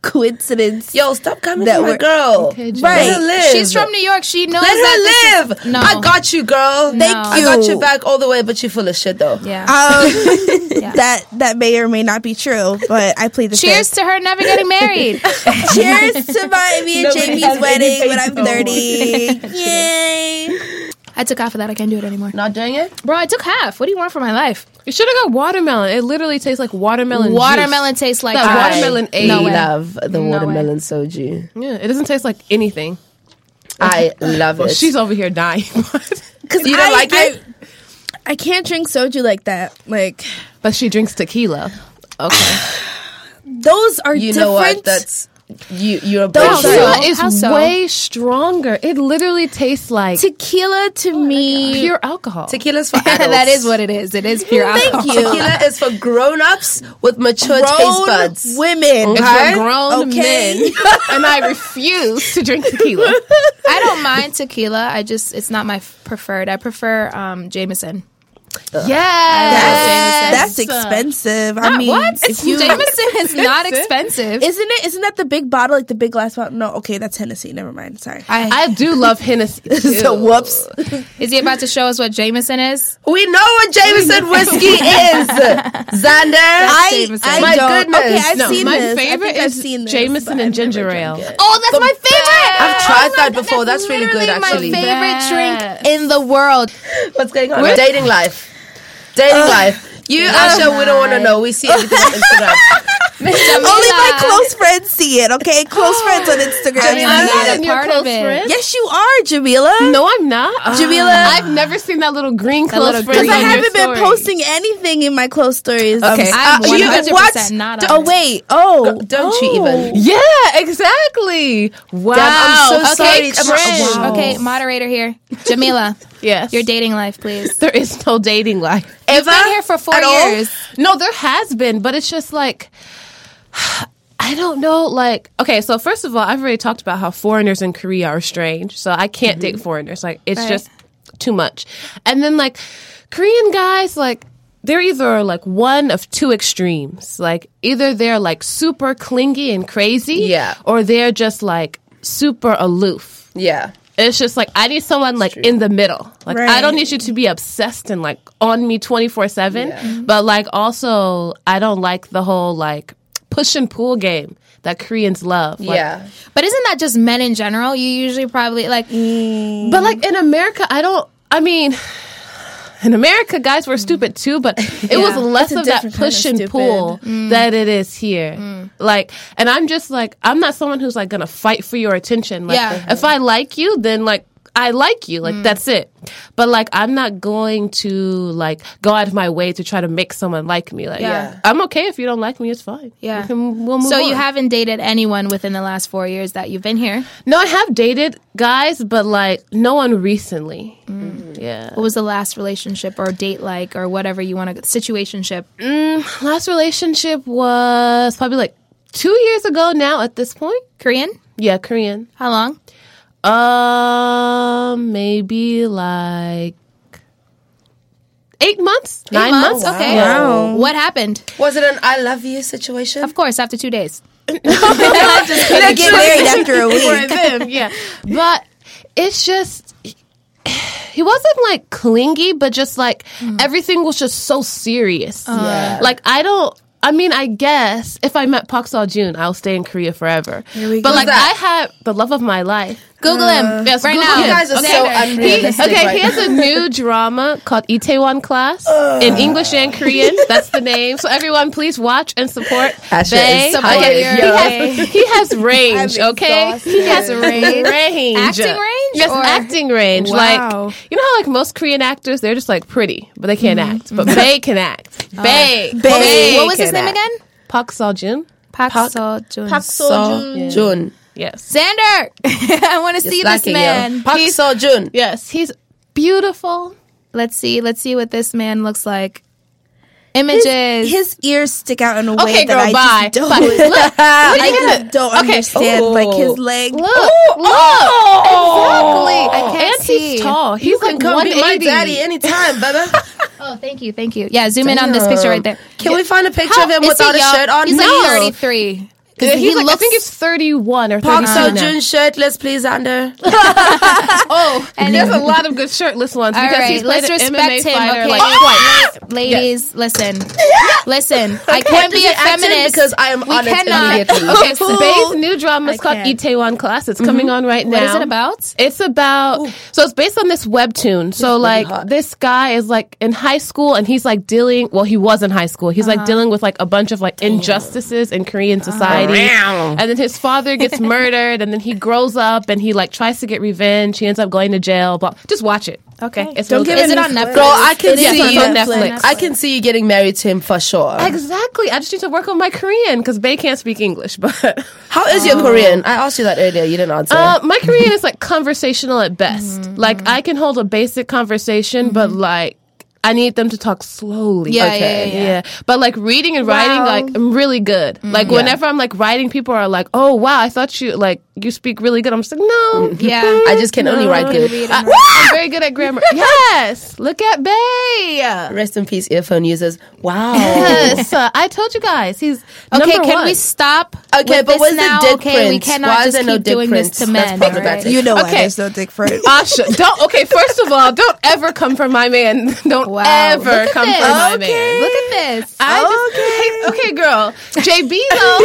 coincidence. Yo, stop coming That for my we're- girl. Okay, Jen. Right. Let her live. She's from New York. She knows Let that her this live. is- no. I got you, girl. Thank I you. got your back all the way, but you're full of shit, though. Yeah. Um, that that may or may not be true, but I plead the Cheers fifth. to her never getting married. Cheers to my me and Nobody Jamie's has any wedding faith when I'm no more. thirty. Yay! I took half of that. I can't do it anymore. Not doing it? Bro, I took half. What do you want from my life? You should have got watermelon. It literally tastes like watermelon. Watermelon juice. tastes like That trash. watermelon I aid. No way. love the No watermelon soju. Yeah, it doesn't taste like anything. I love it. She's over here dying. Because You don't like it? I can't drink soju like that. Like But she drinks tequila. Okay. those are You different. know what? That's you. You're a Those bullshit. are- Tequila is How so? way stronger. It literally tastes like tequila to me. pure alcohol. Tequila's for adults. That is what it is. It is pure Thank alcohol. you. Tequila is for grown-ups with mature taste Grown buds. women. It's Okay. for grown Okay. men, and I refuse to drink tequila. I don't mind tequila. I just it's not my f- preferred. I prefer um, Jameson. Yes, That's expensive. I Not mean, what? if you Jameson is not expensive. isn't it? Isn't that the big bottle, like the big glass bottle? No, okay, that's Hennessy. Never mind. Sorry. I, I do love Hennessy. Too. So whoops. is he about to show us what Jameson is? We know what Jameson whiskey is, Xander. I, Jameson. I My don't. goodness. Okay, I've No, seen my this. I favorite think I've is seen this, Jameson but and I've never ginger drank ale. it. Oh, that's my favorite. I've tried that before. That's really good, Literally actually. my favorite Yes. drink in the world. What's going on? Dating life. Dating life. You, Asha, we don't want to know. We see everything on Instagram. Only my close friends see it. Okay, close friends on Instagram. I mean, I'm not not a your part close of it. friend. Yes, you are, Jamila. No, I'm not. Jamila. I've never seen that little green close little friend. Because green- I on your haven't been story. posting anything in my close stories. Okay. I'm Uh, you- one hundred percent what? not Oh on it. wait. Oh, Don't oh. you even. Yeah, exactly. Wow. I'm so Okay, sorry. cringe. Wow. Okay, moderator here. Jamila, Yes. your dating life, please. There is no dating life. You've been here for four At all? years. No, there has been, but it's just like I don't know. Like, okay, so first of all, I've already talked about how foreigners in Korea are strange, so I can't date foreigners. Like, it's Right. just too much. And then like Korean guys, like they're either like one of two extremes. Like either they're like super clingy and crazy, Yeah. or they're just like super aloof. Yeah. It's just like I need someone like in the middle. Like I Right. don't need you to be obsessed and like on me twenty-four seven, but like also I don't like the whole like push and pull game that Koreans love. Like, Yeah. But isn't that just men in general? You usually probably like But like in America, I don't I mean in America, guys were stupid too, but it was less It's a of that different kind of push and stupid. pull that it is here. Like, and I'm just like, I'm not someone who's like gonna fight for your attention. Like, Yeah. if I like you, then like, I like you. Like, that's it. But like, I'm not going to like go out of my way to try to make someone like me. Like, Yeah. I'm okay if you don't like me. It's fine. Yeah. We can, we'll move so you on. haven't dated anyone within the last four years that you've been here. No, I have dated guys, but like, no one recently. Yeah. What was the last relationship or date like or whatever you want to situationship? Last relationship was probably like two years ago now at this point. Korean? Yeah, Korean. How long? Um, maybe like eight months, Eight nine months. Okay. Wow. What happened? Was it an I love you situation? Of course, after two days. You get married after a For week. them, yeah. But it's just he wasn't like clingy, but just like everything was just so serious. Yeah. Like I don't. I mean, I guess if I met Park Seo-joon, I'll stay in Korea forever. we But go. like Who's that? I had the love of my life. Google him Yes, right Google now. him. You guys are so He, unrealistic. okay, right he has a new drama called Itaewon Class in English and Korean. That's the name. So everyone, please watch and support Asha Bae. is Support tired. your- He has, he has range, I'm okay? exhausted. He has range. range. Acting range, Yes, or- acting range. Wow. Like, you know how like most Korean actors, they're just like pretty, but they can't act. But Bae can act. Bae. Bae What was his can name act. again? Park Seo-joon. Park Park- Seo-joon. Park Seo-joon. Jun. Yes. Xander, I want to see this Lacking, man. yo. Park Seo Jun. Yes, he's beautiful. Let's see. Let's see what this man looks like. Images. His ears stick out in a way Okay, that girl, I bye. just don't. Bye. Look, I just don't Okay. understand. Ooh. Like his leg. Look, look, exactly. I can't and see. he's tall. He's You can like come be my one eighty. daddy anytime, baby. oh, thank you, thank you. Yeah, zoom in on this picture right there. Can we find a picture of him Is without he a young? shirt on? He's No. like thirty-three. Yeah, he's he like, looks. I think he's thirty-one or Park thirty-two now. Seo-joon shirtless, please, Under. Oh, and there's a lot of good shirtless ones All because right, he's played let's an M M A respect him, fighter okay? like twice. Ladies, listen, listen. I can't What be does a he act in? feminist Because I am We on it cannot. immediately. Okay, so Bay's new drama is I called can't. Itaewon Class. It's coming on right now. What is it about? It's about so it's based on this webtoon. So like hot. this guy is like in high school and he's like dealing. Well, he was in high school. He's like dealing with like a bunch of like injustices in Korean society. And then his father gets murdered, and then he grows up and he like tries to get revenge. He ends up going to jail. Blah. Just watch it. Okay. It's Don't real give good. Is it any on spoilers. Netflix? Girl, I can It is see on you. Netflix. I can see you getting married to him for sure. Exactly. I just need to work on my Korean because Bay can't speak English. But How is your Korean? I asked you that earlier. You didn't answer. uh, my Korean is like conversational at best. Like I can hold a basic conversation, but like I need them to talk slowly. Yeah, okay. yeah, yeah, yeah. But like reading and writing, Wow. like I'm really good. Like whenever I'm like writing, people are like, "Oh wow, I thought you like you speak really good." I'm just like, "No, Yeah. I just can only write good. Read I, and I'm very good at grammar." Yes, look at Bay. Rest in peace, earphone users. Wow. Yes, uh, I told you guys he's Okay, number can one. we stop? Okay, with but this what's the now? dick Okay, we print? cannot Why is just there no keep dick doing print? this to That's men. problematic. alright? You know why Okay. there's no dick for it. Asha, don't. Okay, first of all, don't ever come for my man. Don't Wow. ever Look at come this. for my Okay. man. Look at this. I just, okay, girl. J B though,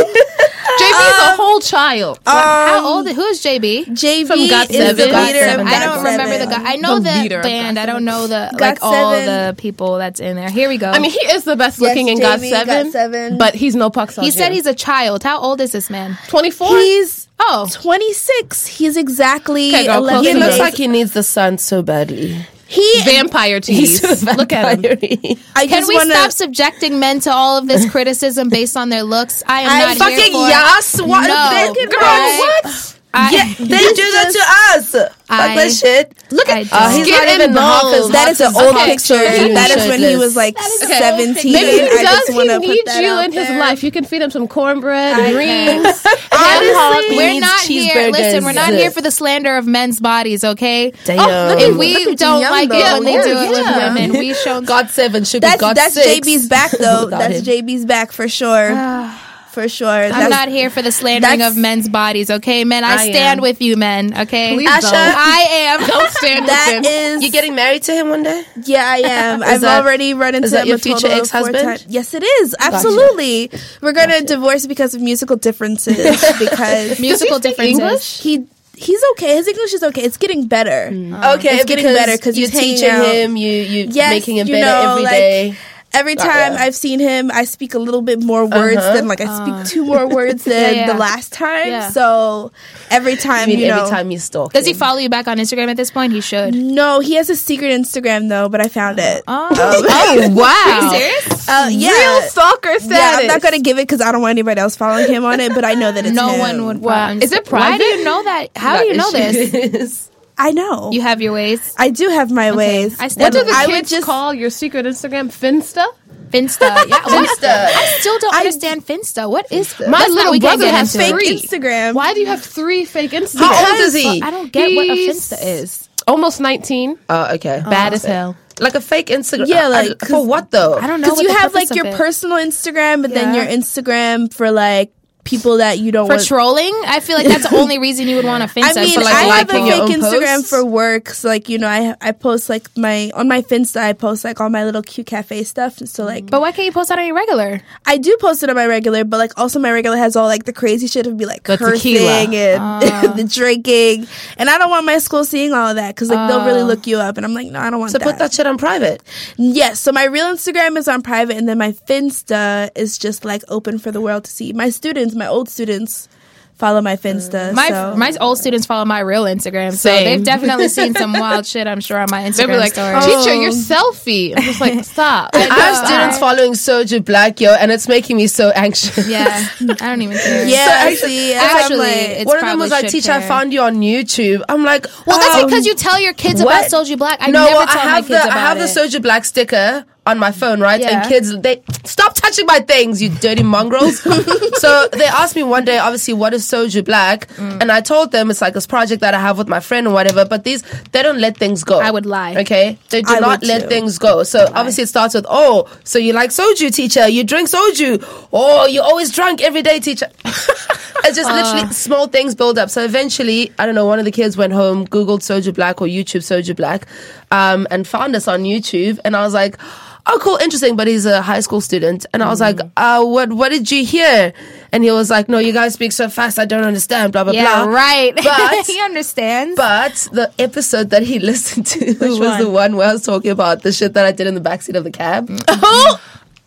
J B is a whole child. How old? Who is J B? J B From Got is Seven. the Got leader Seven. of I Got don't remember the Seven. guy. I know The the, leader of band. Got I don't know the Got like all Seven. the people that's in there. Here we go. I mean, he is the best Yes, looking in J God B, Seven, Got Seven. but he's no Park Seo-joon. he said he's a child. How old is this man? twenty-four. He's Oh, twenty-six. He's exactly Okay, girl, eleven close He enough. looks days. like he needs the sun so badly. he. vampire tease. Look at him. I can just we wanna, stop subjecting men to all of this criticism based on their looks? I am I'm not Fucking here for. yes. What? No, They- girl, I- what? I, Yeah, they do that to us. I- Like that shit. Look I at don't. Uh, he's Skin not and even half as bones. That is an hot old as picture. Park That is when he shirtless. was like Okay. seventeen. Maybe he I does. just He wanna put needs that you out in his there. life. You can feed him some cornbread I and can. rings. Honestly, We're needs not here. cheeseburgers. Listen, we're not here for the slander of men's bodies, okay? Damn. Oh, look If at- we look at don't Young, like though. it when they Yeah, do it with yeah. women, we show. God seven should That's be God that's six. J B's back though. Without That's him. J B's back for sure. For sure. I'm That's- not here for the slandering that's- of men's bodies, okay, men? I, I stand am. with you, men, okay? Please Asha, don't. I am. Don't stand That with him. is. You getting married to him one day? Yeah, I am. I've that- already run into is that him your a total future of ex-husband? four times. Yes, it is. Absolutely. We're gonna divorce because of musical differences. Because Musical Does he speak differences. English? he he's okay. His English is okay. It's getting better. Okay, It's getting because better 'cause you're he's hanging teaching out. him. You you Yes, making him you better know, every like, day. Every Uh, time yeah. I've seen him, I speak a little bit more words Uh-huh. than like I speak two more words than Yeah, yeah. the last time. Yeah. So every time, I mean, you know, every time you stalk. Does he him. follow you back on Instagram at this point? He should. no, he has a secret Instagram though, but I found it. Oh, Oh wow! Are you serious? Uh, yeah. Real stalker status. Yeah, I'm not gonna give it because I don't want anybody else following him on it, but I know that it's No him. one would. Wow. um, Is it Why do private? you know that? How do you know this? this? I know. You have your ways. I do have my ways. I What stand do with the I would kids just- call your secret Instagram? Finsta. Finsta. Yeah, Finsta. I still don't I- understand Finsta. What is that? My That's not- little we can't brother get has into it. Fake three. Instagram. Why do you have three fake Instagrams? How old is he? I don't get what a He's- Finsta is. Almost nineteen. Oh, okay. Bad as hell. Like a fake Instagram. Yeah, I- like, I- for what though? I don't know. Because what you the have purpose like your of it. personal Instagram, but then Yeah. your Instagram for like people that you don't for want. trolling. I feel like that's the only reason you would want a Finsta. I mean, for like I have a liking your fake own Instagram posts? for work. So like, you know, I I post like my on my Finsta. I post like all my little cute cafe stuff. So like, But why can't you post that on your regular? I do post it on my regular, but like also my regular has all like the crazy shit of be like The cursing tequila. and the drinking, and I don't want my school seeing all of that because like they'll really look you up, and I'm like, no, I don't want So that. put that shit on private. Yes, so my real Instagram is on private, and then my Finsta is just like open for the world to see. My students, my old students, follow my Finsta. My so. my old students follow my real Instagram, so Same. they've definitely seen some wild shit. I'm sure on my They'll be Instagram like, stories. teacher, your selfie. I'm just like, stop. I have students following Soju Black, yo, and it's making me so anxious. Yeah, I don't even care. yeah, So I actually- see. actually, I'm like, it's One of them was probably like, should teacher, I care. found you on YouTube. I'm like, Well, that's um, because you tell your kids what? about Soju Black. I no, never well, tell I my have kids the about I have it. the Soju Black sticker on my phone, right? Yeah. And kids, they stop touching my things, you dirty mongrels. So they asked me one day, obviously, what is Soju Black? Mm. And I told them it's like this project that I have with my friend or whatever. But these, they don't let things go. I would lie. Okay, they do I not would let too. things go. So obviously, it starts with, oh, so you like soju, teacher? You drink soju? Oh, you're always drunk every day, teacher. It's just literally uh. small things build up. So eventually, I don't know, one of the kids went home, Googled Soju Black or YouTube Soju Black, um, and found us on YouTube. And I was like, oh, cool, interesting. But he's a high school student. And I was like, uh, what, what did you hear? And he was like, no, you guys speak so fast, I don't understand, blah, blah, yeah, blah. right. But he understands. But the episode that he listened to was one? the one where I was talking about the shit that I did in the backseat of the cab. Oh,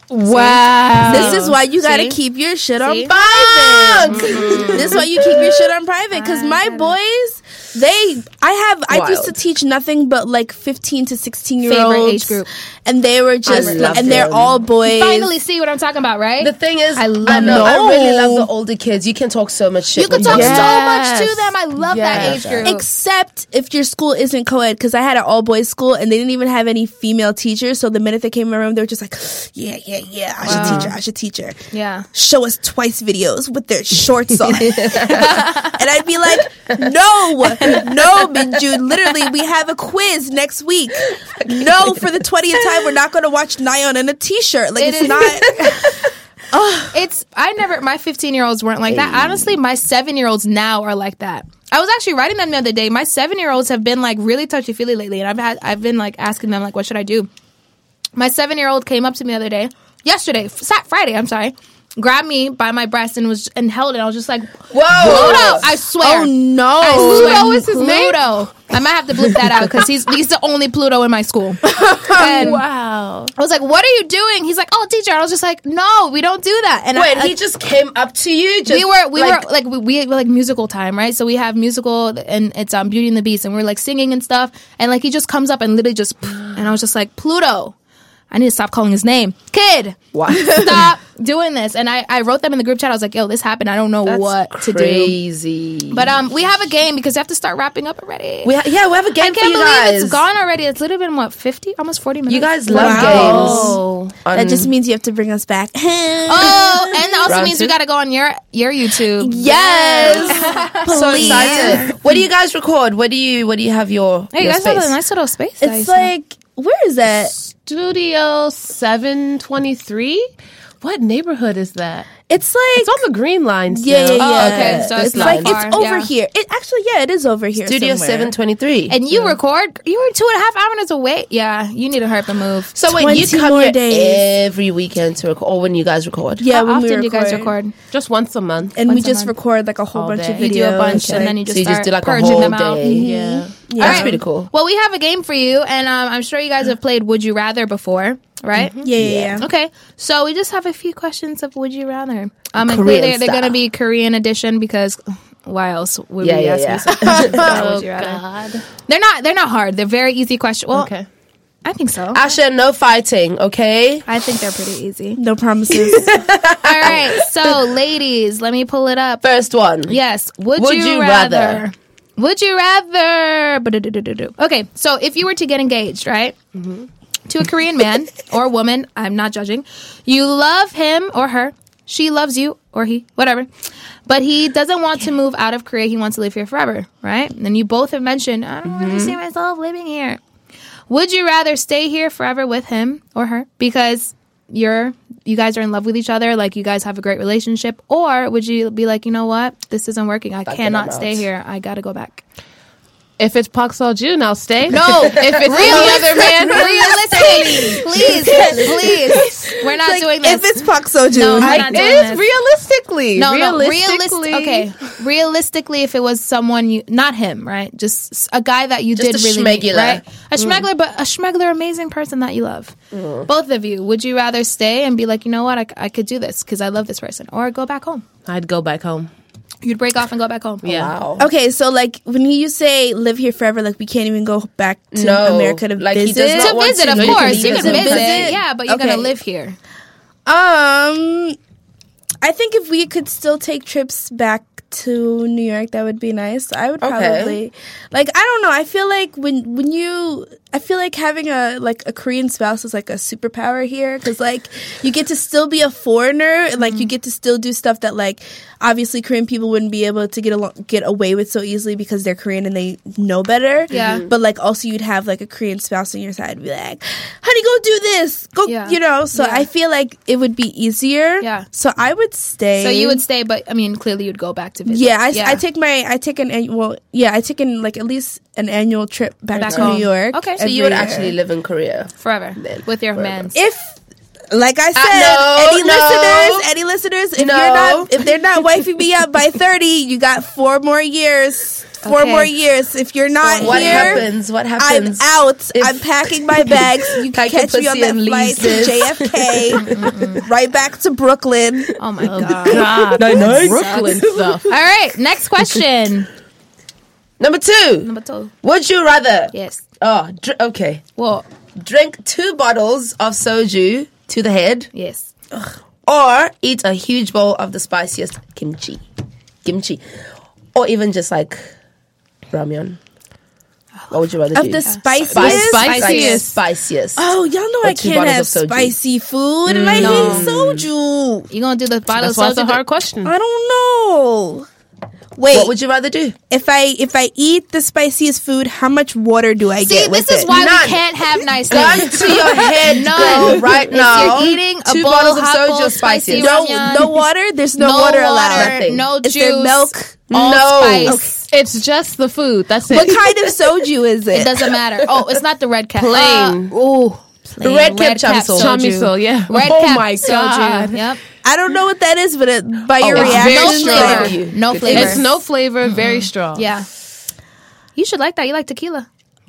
wow. this is why you gotta See? keep your shit on See? private. Mm-hmm. This is why you keep your shit on private. Because my boys, they, I have, I Wild. used to teach nothing but like fifteen to sixteen year Favorite olds. age group. And they were just, love and they're them. all boys. Finally see what I'm talking about, right? The thing is, I I, love know, it. I really love the older kids. You can talk so much shit. you can with talk them. so Yes. much to them. I love that Yes. age group. Except if your school isn't co-ed, because I had an all-boys school and they didn't even have any female teachers. So the minute they came in my room, they were just like, yeah, yeah, yeah, I should teach her, I should teach her. yeah. Show us twice videos with their shorts on. And I'd be like, no, no, Minju. Literally, we have a quiz next week. No, for the twentieth time, we're not going to watch Nyan in a t-shirt. Like, It it's is- not... It's I never my fifteen year olds weren't like that. Honestly, my seven year olds now are like that. I was actually writing them the other day. My seven year olds have been like really touchy feely lately, and I've had I've been like asking them like, what should I do? My seven year old came up to me the other day, yesterday, Sat Friday. I'm sorry, grabbed me by my breast and was and held it. I was just like, Whoa. Pluto! I swear. Oh, no. I swear. Pluto is his name? Pluto. I might have to blip that out because he's he's the only Pluto in my school. And Wow. I was like, "What are you doing?" He's like, "Oh, teacher." I was just like, "No, we don't do that." And Wait, I, he just came up to you? Just we were we like, were like we, we were like musical time, right? So we have musical and it's um Beauty and the Beast, and we're like singing and stuff. And like he just comes up and literally just, and I was just like, Pluto. I need to stop calling his name. Kid, What? stop doing this. And I, I wrote them in the group chat. I was like, yo, this happened. I don't know That's what to do. crazy. But um, we have a game because we have to start wrapping up already. We ha- yeah, we have a I game for can't you believe guys. it's gone already. It's literally been, what, fifty? Almost forty minutes. You guys love Wow. games. That On- just means you have to bring us back. Oh, and also Round means two? we got to go on your your YouTube. Yes. so Please. excited. What do you guys record? Where do you where do you have your, Hey, you your guys space? have a nice little space. It's guys. like, where is that? Studio seven twenty-three? What neighborhood is that? It's like... It's on the Green Line still. Yeah, yeah, yeah. Oh, okay, so it's it's not like far, it's over yeah. here. It actually, yeah, it is over here. Studio somewhere. seven twenty-three. And you record? You were two and a half hours away. Yeah, you need to hurry up and move. So wait, you twenty come more here days. every weekend to record, or when you guys record? Yeah, How when often we do you guys record. record? Just once a month. And we Once a just month. record like a whole All bunch day. of You videos. do a bunch, like- and then you just So you start just do like a purging whole them out. day. Yeah. Yeah. That's Yeah. pretty cool. Well, we have a game for you, and um, I'm sure you guys have played Would You Rather before, right? Yeah, yeah, yeah. Okay, so we just have a few questions of Would You Rather. Um, and Korean clearly they're going to style. be Korean edition because why else would Yeah, we yeah, ask yeah. you something about Oh, Would You Rather? God. They're not. They're not hard. They're very easy questions. Well, Okay. I think so. Asha, no fighting, okay? I think they're pretty easy. No promises. All right, so ladies, let me pull it up. First one. Yes. Would, Would you, you rather? rather? Would you rather? Ba-do-do-do-do-do. Okay, so if you were to get engaged, right, to a Korean man or woman, I'm not judging. You love him or her. She loves you or he, whatever. But he doesn't want to move out of Korea. He wants to live here forever, right? And you both have mentioned, I don't really see myself living here. Would you rather stay here forever with him or her because you're you guys are in love with each other, like you guys have a great relationship, or would you be like, you know what, this isn't working, I Fuck it, cannot I'm stay out. here, I gotta go back? If it's Park Seo-joon, I'll stay. No, If it's any other man, realistically, please, please, we're not Like, doing this. if it's Park Seo-joon, No, we're I- not doing it is this. realistically. No, no, realistically. realistic. Okay, realistically, if it was someone you, not him, right? Just s- a guy that you Just did a really meet, schmegular. right? A schmegular, but a schmegular, amazing person that you love. Both of you, would you rather stay and be like, you know what, I, c- I could do this because I love this person, or go back home? I'd go back home. You'd break off and go back home. Yeah. Wow. Okay, so like when you say live here forever, like we can't even go back to No, America to like, he visit. does not To want visit, to of go to course, you visit. can visit. Visit? Yeah, but you're Okay. gonna live here. Um, I think if we could still take trips back to New York, that would be nice. I would Okay. probably like. I don't know. I feel like when when you I feel like having a like a Korean spouse is like a superpower here because like you get to still be a foreigner and like you get to still do stuff that like obviously Korean people wouldn't be able to get along, get away with so easily because they're Korean and they know better. Yeah. But like also you'd have like a Korean spouse on your side and be like, honey, go do this. Go, Yeah. you know. So Yeah. I feel like it would be easier. Yeah. So I would stay. So you would stay, but I mean, clearly you'd go back to visit. Yeah, I, I take my I take an annual. Well, yeah, I take in like at least an annual trip back, Back to home. New York. Okay. So So every you would year. actually live in Korea. forever Then, with your forever. man. If, like I said, no, any no. listeners, any listeners, if No. you're not, if they're not wifing me up by thirty, you got four more years. Four Okay. more years. If you're not What here, happens? What I'm happens? out. if- I'm packing my bags. You can Pack your catch me on pussy that and flight to leave J F K, right back to Brooklyn. Oh my god. God, Nice, nice. Brooklyn stuff. All right, next question. Number two. Number two. Would you rather? Yes. Oh, dr- okay. Well, Drink two bottles of soju to the head, yes. or eat a huge bowl of the spiciest kimchi, kimchi, or even just like ramyun. What would you rather Of do? the spiciest? Spice- Spiciest. spiciest. Oh, y'all know Or I two can't bottles have of soju. spicy food, and I No. hate soju. You gonna do the bottle That's of why it's a soju? hard question. I don't know. Wait, What would you rather do? if I if I eat the spiciest food, how much water do I See, get with this is it? why None. we can't have nice Gun things. to your head, None. girl, right If now. you're eating a two bowl, bottles of hot bowl, soju, spicy spiciest. no, ramyun. no water. There's no, No water water, allowed. Nothing. no Is juice, there milk? all No. spice. It's just the food. That's it. What kind of soju is it? It doesn't matter. Oh, it's not the red cap. Plain. Uh, ooh, plain Red cap chamiso. Chamiso, yeah. Red Oh cap my soju. God. Yep. I don't know what that is, but it, by your it's reaction, No very flavor. strong. No Good flavor. It's no flavor, very strong. Yeah. You should like that. You like tequila.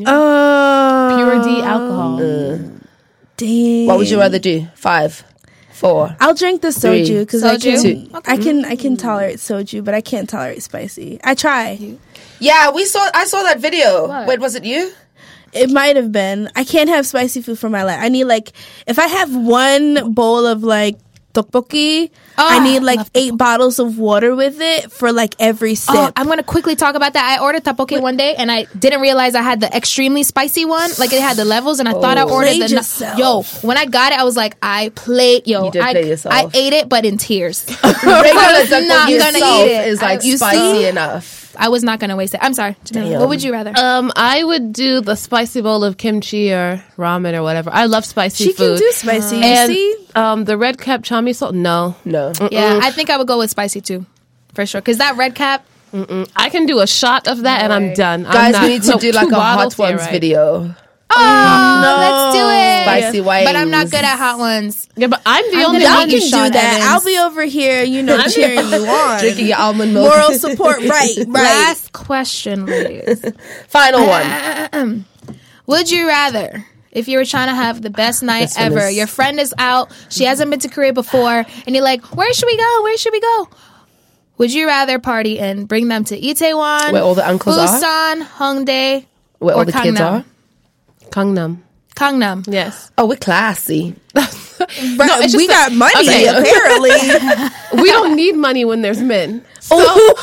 uh, Pure D alcohol. Dang. What would you rather do? Five, four. I'll drink the soju Three. because I Soju? can. I can. I can tolerate soju, but I can't tolerate spicy. I try. Yeah, we saw. I saw that video. What? Wait, was it you? It might have been. I can't have spicy food for my life. I need like if I have one bowl of like tteokbokki, I Ah, need like love eight bottles of water with it for like every sip. Oh, I'm gonna quickly talk about that. I ordered tteokbokki one day, and I didn't realize I had the extremely spicy one. Like it had the levels, and I thought I ordered Played the. yourself. Yo, when I got it, I was like, I played. Yo, You did I, play yourself. I ate it, but in tears. Regular not tteokbokki gonna itself eat it. is like I- you spicy see? enough. I was not gonna waste it. I'm sorry. Jamila. Damn. What would you rather? Um, I would do the spicy bowl of kimchi or ramen or whatever. I love spicy she food. can do spicy. You and see? um, the red cap chamiso, no. No. yeah, I think I would go with spicy too, for sure. Because that red cap. I can do a shot of that and I'm Right. done. I'm Guys, not- we need to no, do two like a hot bottles, yeah, ones right. video. Oh, let's do it. Spicy wings. But I'm not good at hot ones. Yeah, but I'm the I'm only gonna Y'all one. make you can Sean do that. Evans. I'll be over here, you know, cheering you on. Drinking your almond milk. Moral support, right? Right. Last question, ladies. Final one. Would you rather, if you were trying to have the best night This one ever, is- your friend is out, she hasn't been to Korea before, and you're like, where should we go? Where should we go? Would you rather party and bring them to Itaewon, Where all the uncles are? Busan, Hongdae, Where or all the kids Gangnam? are? Gangnam. Gangnam. Yes. Oh, we're classy. Right, it's we just got money, okay. apparently. We don't need money when there's men. So,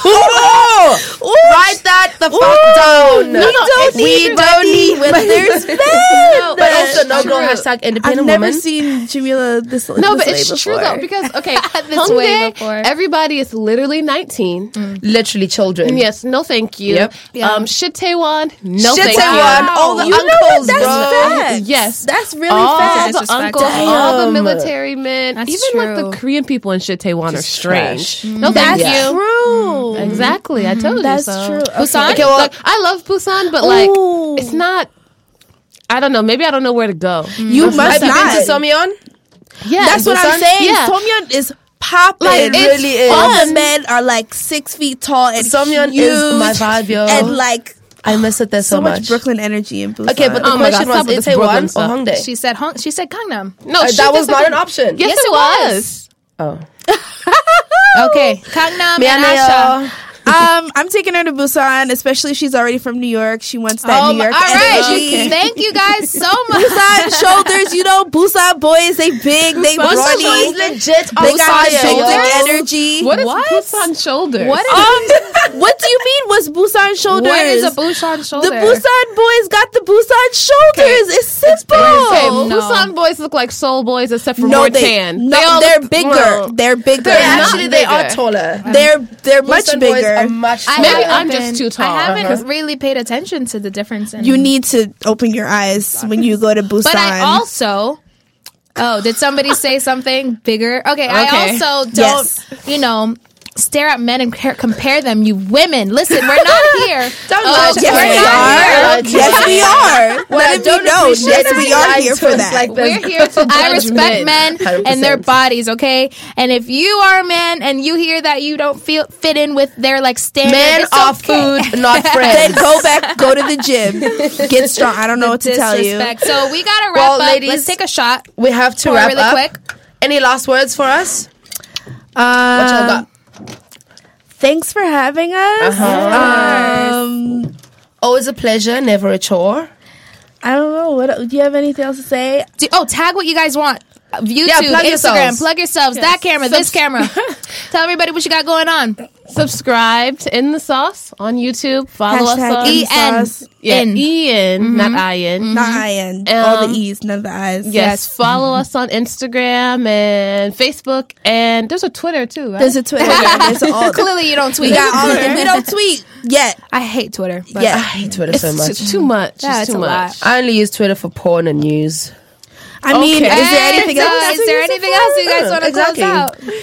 Oh, write that the fuck down. We don't we need don't money need when money. there's men. No, But also, no True. girl hashtag I've independent never woman. seen Jamila this. no, this but way it's true before. though because okay, This way Hongdae, before. everybody is literally nineteen. Literally children. Yes, no, thank you. Yep. Yeah. Um, Shitaewon, no, Shit, thank everyone. you. All the You know what? uncles, That's bro. facts. Yes, That's really all fast. the Disrespectful. uncles, all the Damn. military men, That's even like true. the Korean people in Shitaewon are Just strange. trash. No, thank That's you. true. Exactly, I told That's you so. true. Busan? Okay, well, like, I love Busan, but like, Ooh. it's not. I don't know. Maybe I don't know where to go. You Have must you been not. to Somyeon? Yeah, That's what I'm Busan? saying. Yeah. Somyeon is popping. Like, it It's really is. All the men are like six feet tall and Somyeon huge, is my vibe, yo. and like I miss it there so, so much Brooklyn energy in Busan. Okay, but the Oh my question God, stop was with this Brooklyn Itaewon or stuff. Hongdae? She said Hong- She said Gangnam. No, Uh, she that just was said not that- an option. Yes, Yes, it it was. was. Oh. Okay, Gangnam and 미안해요. Asha. Um, I'm taking her to Busan, especially if she's already from New York. She wants that Oh, New York all right. energy. Okay. Thank you guys so much. Busan shoulders, you know, Busan boys, they big, they Busan brawny. boys legit on They got fire, shoulder yo. energy. What is What? Busan shoulders? What is, Um, what do you mean was Busan shoulders? what is a Busan shoulder? The Busan boys got the Busan shoulders. It's simple. Okay, No. Busan boys look like Soul Boys except for No, more they, tan. no, They all they're look- bigger. well, They're bigger. They're not actually they are bigger. taller. They're they're much Busan boys bigger. are much I taller. Maybe haven't I'm just been- too tall. I haven't Uh-huh. really paid attention to the difference. In, You need to open your eyes when you go to Busan. but I also. Oh, did somebody say something bigger? Okay, I Okay. also don't, Yes. you know, stare at men and compare, compare them. You women, listen, we're not here. Don't Oh, lie yes, to we're us. we not are. here. Yes, we are. Well, Let I it be don't known. appreciate Yes, that we you are lied here to for us that. like this. We're here to I Judge respect men men. and their one hundred percent. bodies, okay? And if you are a man and you hear that you don't feel fit in with their like standard, Men it's are okay. food, not Then friends. go back, go to the gym, get strong. I don't know what to tell you. Disrespect. So we gotta wrap Well, up. ladies, Let's take a shot. We have to Pour wrap really up. quick. Any last words for us? What Um, y'all got? Thanks for having us. Um, Always a pleasure, never a chore. I don't know. What do you have anything else to say? Do, oh, tag what you guys want. Uh, YouTube, Yeah, plug Instagram, yourselves. plug yourselves. That camera, this camera. Tell everybody what you got going on. Subscribe to In the Sauce on YouTube. Follow Hashtag us on E E N. Sauce. yeah, in. Ian, not Ian. Not Ian. All Um, the E's, none of the I's. Yes, Yes. follow us on Instagram and Facebook, and there's a Twitter too, right? There's a Twitter. There's all. Clearly, you don't tweet. We got all of it. We don't tweet yet. I hate Twitter. But Yeah. I hate Twitter so It's much. too, too much. Yeah, it's it's too a much. lot. I only use Twitter for porn and news. I mean, Okay. is there anything And, else? uh, Is there anything else you guys want to Exactly. close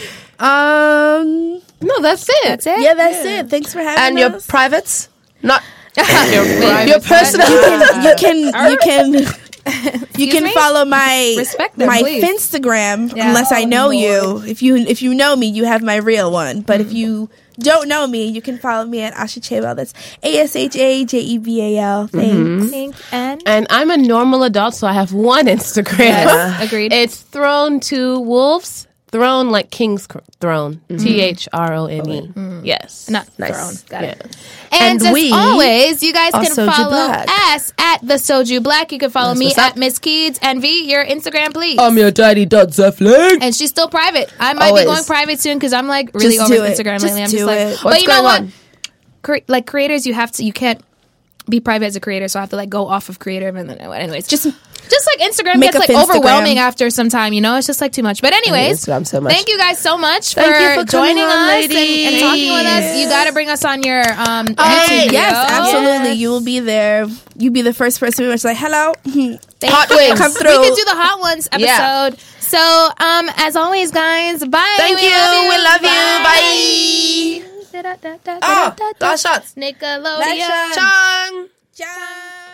out? Um. No, that's it. That's it. Yeah, that's it. Thanks for having And us. your privates? Not Your, your personal. you can you can you can me? follow my Respect them, my please. Finstagram Yeah. unless I Oh, know Lord. you. If you if you know me, you have my real one. But if you don't know me, you can follow me at Asha Chebal. That's A S H A J E B A L. Thanks. Think and And I'm a normal adult, so I have one Instagram. Yes, agreed. It's Throne to Wolves. Throne like King's cr- Throne. T H R O N E. Yes. not Nice. thrown. Got Yeah. it. And, And as we always, you guys are can Soju follow Black. us at the Soju Black. You can follow That's me what's up. at Miss Keeds and V. Your Instagram, please. I'm your daddy, dot Zefling. and she's still private. I might Always. be going private soon because I'm like really Just over do it. Instagram Just lately. I'm do just like, it. but What's you know going what? on? Cre- like creators, you have to. You can't be private as a creator, so I have to like go off of creator. And then, anyways, just just like Instagram Make gets a like Finstagram. overwhelming after some time. You know, it's just like too much. But anyways, Instagram so much. thank you guys so much Thank for, you for coming joining on, us and, and ladies. talking with us. You got to bring us on your um. Oh, YouTube yes, video. absolutely. You will be there. You be the first person. We're like, hello. Thank Hot you. wings. Come We through. could do the hot ones episode. So, um, as always, guys, bye. Thank we you. Love you. We love you. Bye. Da, da, da, da, Oh, da, da, last shots. Nickelodeon. Chong. Ciao.